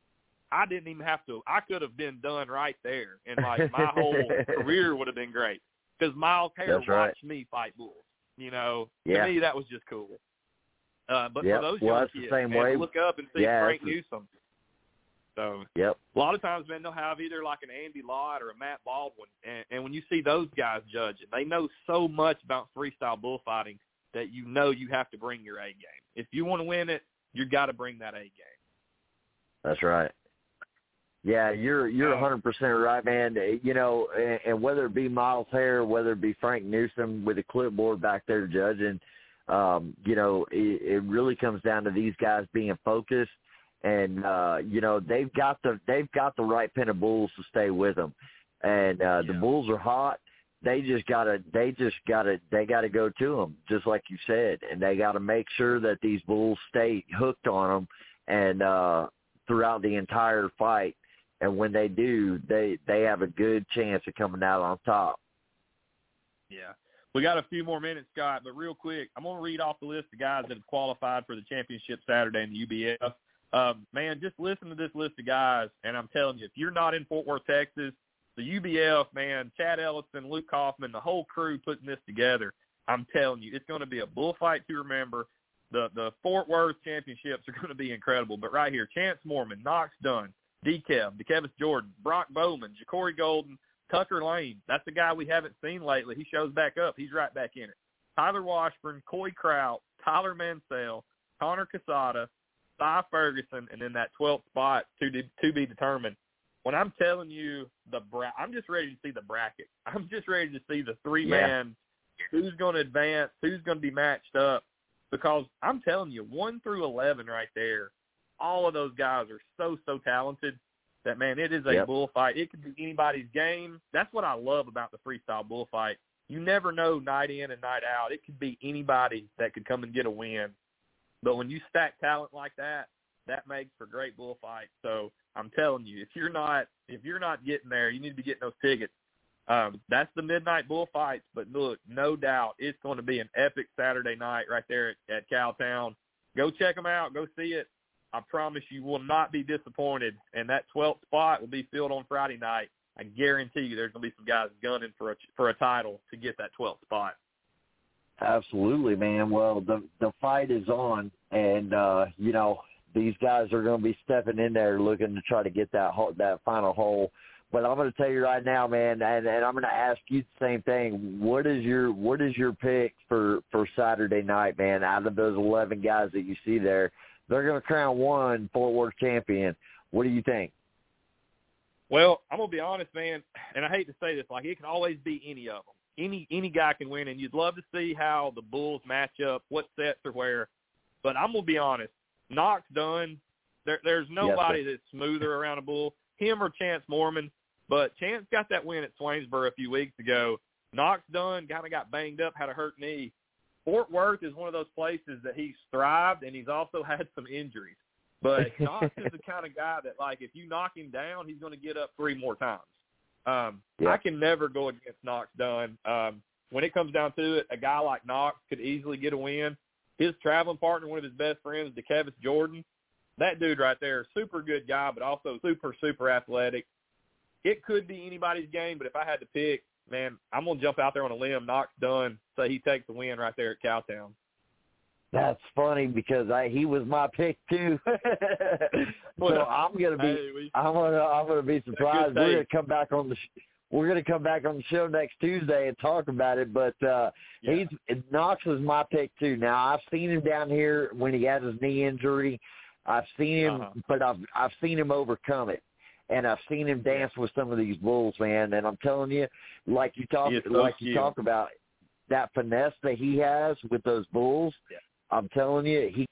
[SPEAKER 5] I didn't even have to. I could have been done right there, and, like, my whole career would have been great because Miles Hare
[SPEAKER 4] That's right.
[SPEAKER 5] watched me fight bulls. You know,
[SPEAKER 4] Yeah.
[SPEAKER 5] to me, that was just cool. Uh, but
[SPEAKER 4] Yep.
[SPEAKER 5] for those
[SPEAKER 4] well,
[SPEAKER 5] young
[SPEAKER 4] that's
[SPEAKER 5] kids,
[SPEAKER 4] the same
[SPEAKER 5] man,
[SPEAKER 4] way.
[SPEAKER 5] to look up and see
[SPEAKER 4] yeah,
[SPEAKER 5] Frank
[SPEAKER 4] that's
[SPEAKER 5] Newsom. So
[SPEAKER 4] Yep.
[SPEAKER 5] a lot of times, man, they'll have either like an Andy Lott or a Matt Baldwin, and, and when you see those guys judging, they know so much about freestyle bullfighting that you know you have to bring your A game. If you want to win it, you got to bring that A game.
[SPEAKER 4] That's right. Yeah, you're you're one hundred percent right, man. You know, and, and whether it be Miles Hare, whether it be Frank Newsom with a clipboard back there judging, um, you know, it, it really comes down to these guys being focused, and uh, you know, they've got the they've got the right pen of bulls to stay with them, and uh,
[SPEAKER 5] Yeah.
[SPEAKER 4] the bulls are hot. They just gotta they just gotta they gotta go to them, just like you said, and they gotta make sure that these bulls stay hooked on them, and uh, throughout the entire fight. And when they do, they, they have a good chance of coming out on top.
[SPEAKER 5] Yeah. We got a few more minutes, Scott, but real quick, I'm going to read off the list of guys that have qualified for the championship Saturday in the U B F. Um, man, just listen to this list of guys, and I'm telling you, if you're not in Fort Worth, Texas, the U B F, man, Chad Ellison, Luke Kaufman, the whole crew putting this together, I'm telling you, it's going to be a bullfight to remember. The the Fort Worth championships are going to be incredible. But right here, Chance Moorman, Knox Dunn, D Kev, DeKevis Jordan, Brock Bowman, Ja'Cory Golden, Tucker Lane. That's the guy we haven't seen lately. He shows back up. He's right back in it. Tyler Washburn, Coy Kraut, Tyler Mansell, Connor Casada, Cy Ferguson, and then that twelfth spot to, de- to be determined. When I'm telling you the bra- I'm just ready to see the bracket. I'm just ready to see the three-man, yeah. who's going to advance, who's going to be matched up. Because I'm telling you, one through eleven right there, all of those guys are so, so talented that, man, it is a
[SPEAKER 4] yep.
[SPEAKER 5] bullfight. It could be anybody's game. That's what I love about the freestyle bullfight. You never know night in and night out. It could be anybody that could come and get a win. But when you stack talent like that, that makes for great bullfights. So I'm telling you, if you're not if you're not getting there, you need to be getting those tickets. Um, that's the midnight bullfights. But, look, no doubt it's going to be an epic Saturday night right there at, at Cowtown. Go check them out. Go see it. I promise you will not be disappointed, and that twelfth spot will be filled on Friday night. I guarantee you there's going to be some guys gunning for a, for a title to get that twelfth spot.
[SPEAKER 4] Absolutely, man. Well, the the fight is on, and, uh, you know, these guys are going to be stepping in there looking to try to get that ho- that final hole. But I'm going to tell you right now, man, and, and I'm going to ask you the same thing. What is your what is your pick for, for Saturday night, man, out of those eleven guys that you see there? They're going to crown one Fort Worth champion. What do you think?
[SPEAKER 5] Well, I'm going to be honest, man, and I hate to say this, like it can always be any of them. Any any guy can win, and you'd love to see how the Bulls match up, what sets are where. But I'm going to be honest. Knox Dunn, there, there's nobody
[SPEAKER 4] yes,
[SPEAKER 5] that's smoother around a bull, him or Chance Moorman. But Chance got that win at Swainsboro a few weeks ago. Knox Dunn kind of got banged up, had a hurt knee. Fort Worth is one of those places that he's thrived, and he's also had some injuries. But Knox is the kind of guy that, like, if you knock him down, he's going to get up three more times. Um,
[SPEAKER 4] yeah.
[SPEAKER 5] I can never go against Knox Dunn. Um, when it comes down to it, a guy like Knox could easily get a win. His traveling partner, one of his best friends, DeKevis Jordan, that dude right there, super good guy, but also super, super athletic. It could be anybody's game, but if I had to pick, man, I'm going to jump out there on a limb, Knox Dunn, say he takes the win right there at Cowtown.
[SPEAKER 4] That's funny because I he was my pick too. so
[SPEAKER 5] well,
[SPEAKER 4] I'm gonna be
[SPEAKER 5] hey, we,
[SPEAKER 4] I'm gonna I'm gonna be surprised. We're gonna come back on the sh- we're gonna come back on the show next Tuesday and talk about it. But uh,
[SPEAKER 5] yeah.
[SPEAKER 4] he's Knox was my pick too. Now I've seen him down here when he had his knee injury. I've seen him,
[SPEAKER 5] uh-huh.
[SPEAKER 4] but I've I've seen him overcome it. And I've seen him dance with some of these bulls, man. And I'm telling you, like you talk,
[SPEAKER 5] so
[SPEAKER 4] like
[SPEAKER 5] cute.
[SPEAKER 4] you talk about that finesse that he has with those bulls.
[SPEAKER 5] Yeah.
[SPEAKER 4] I'm telling you, he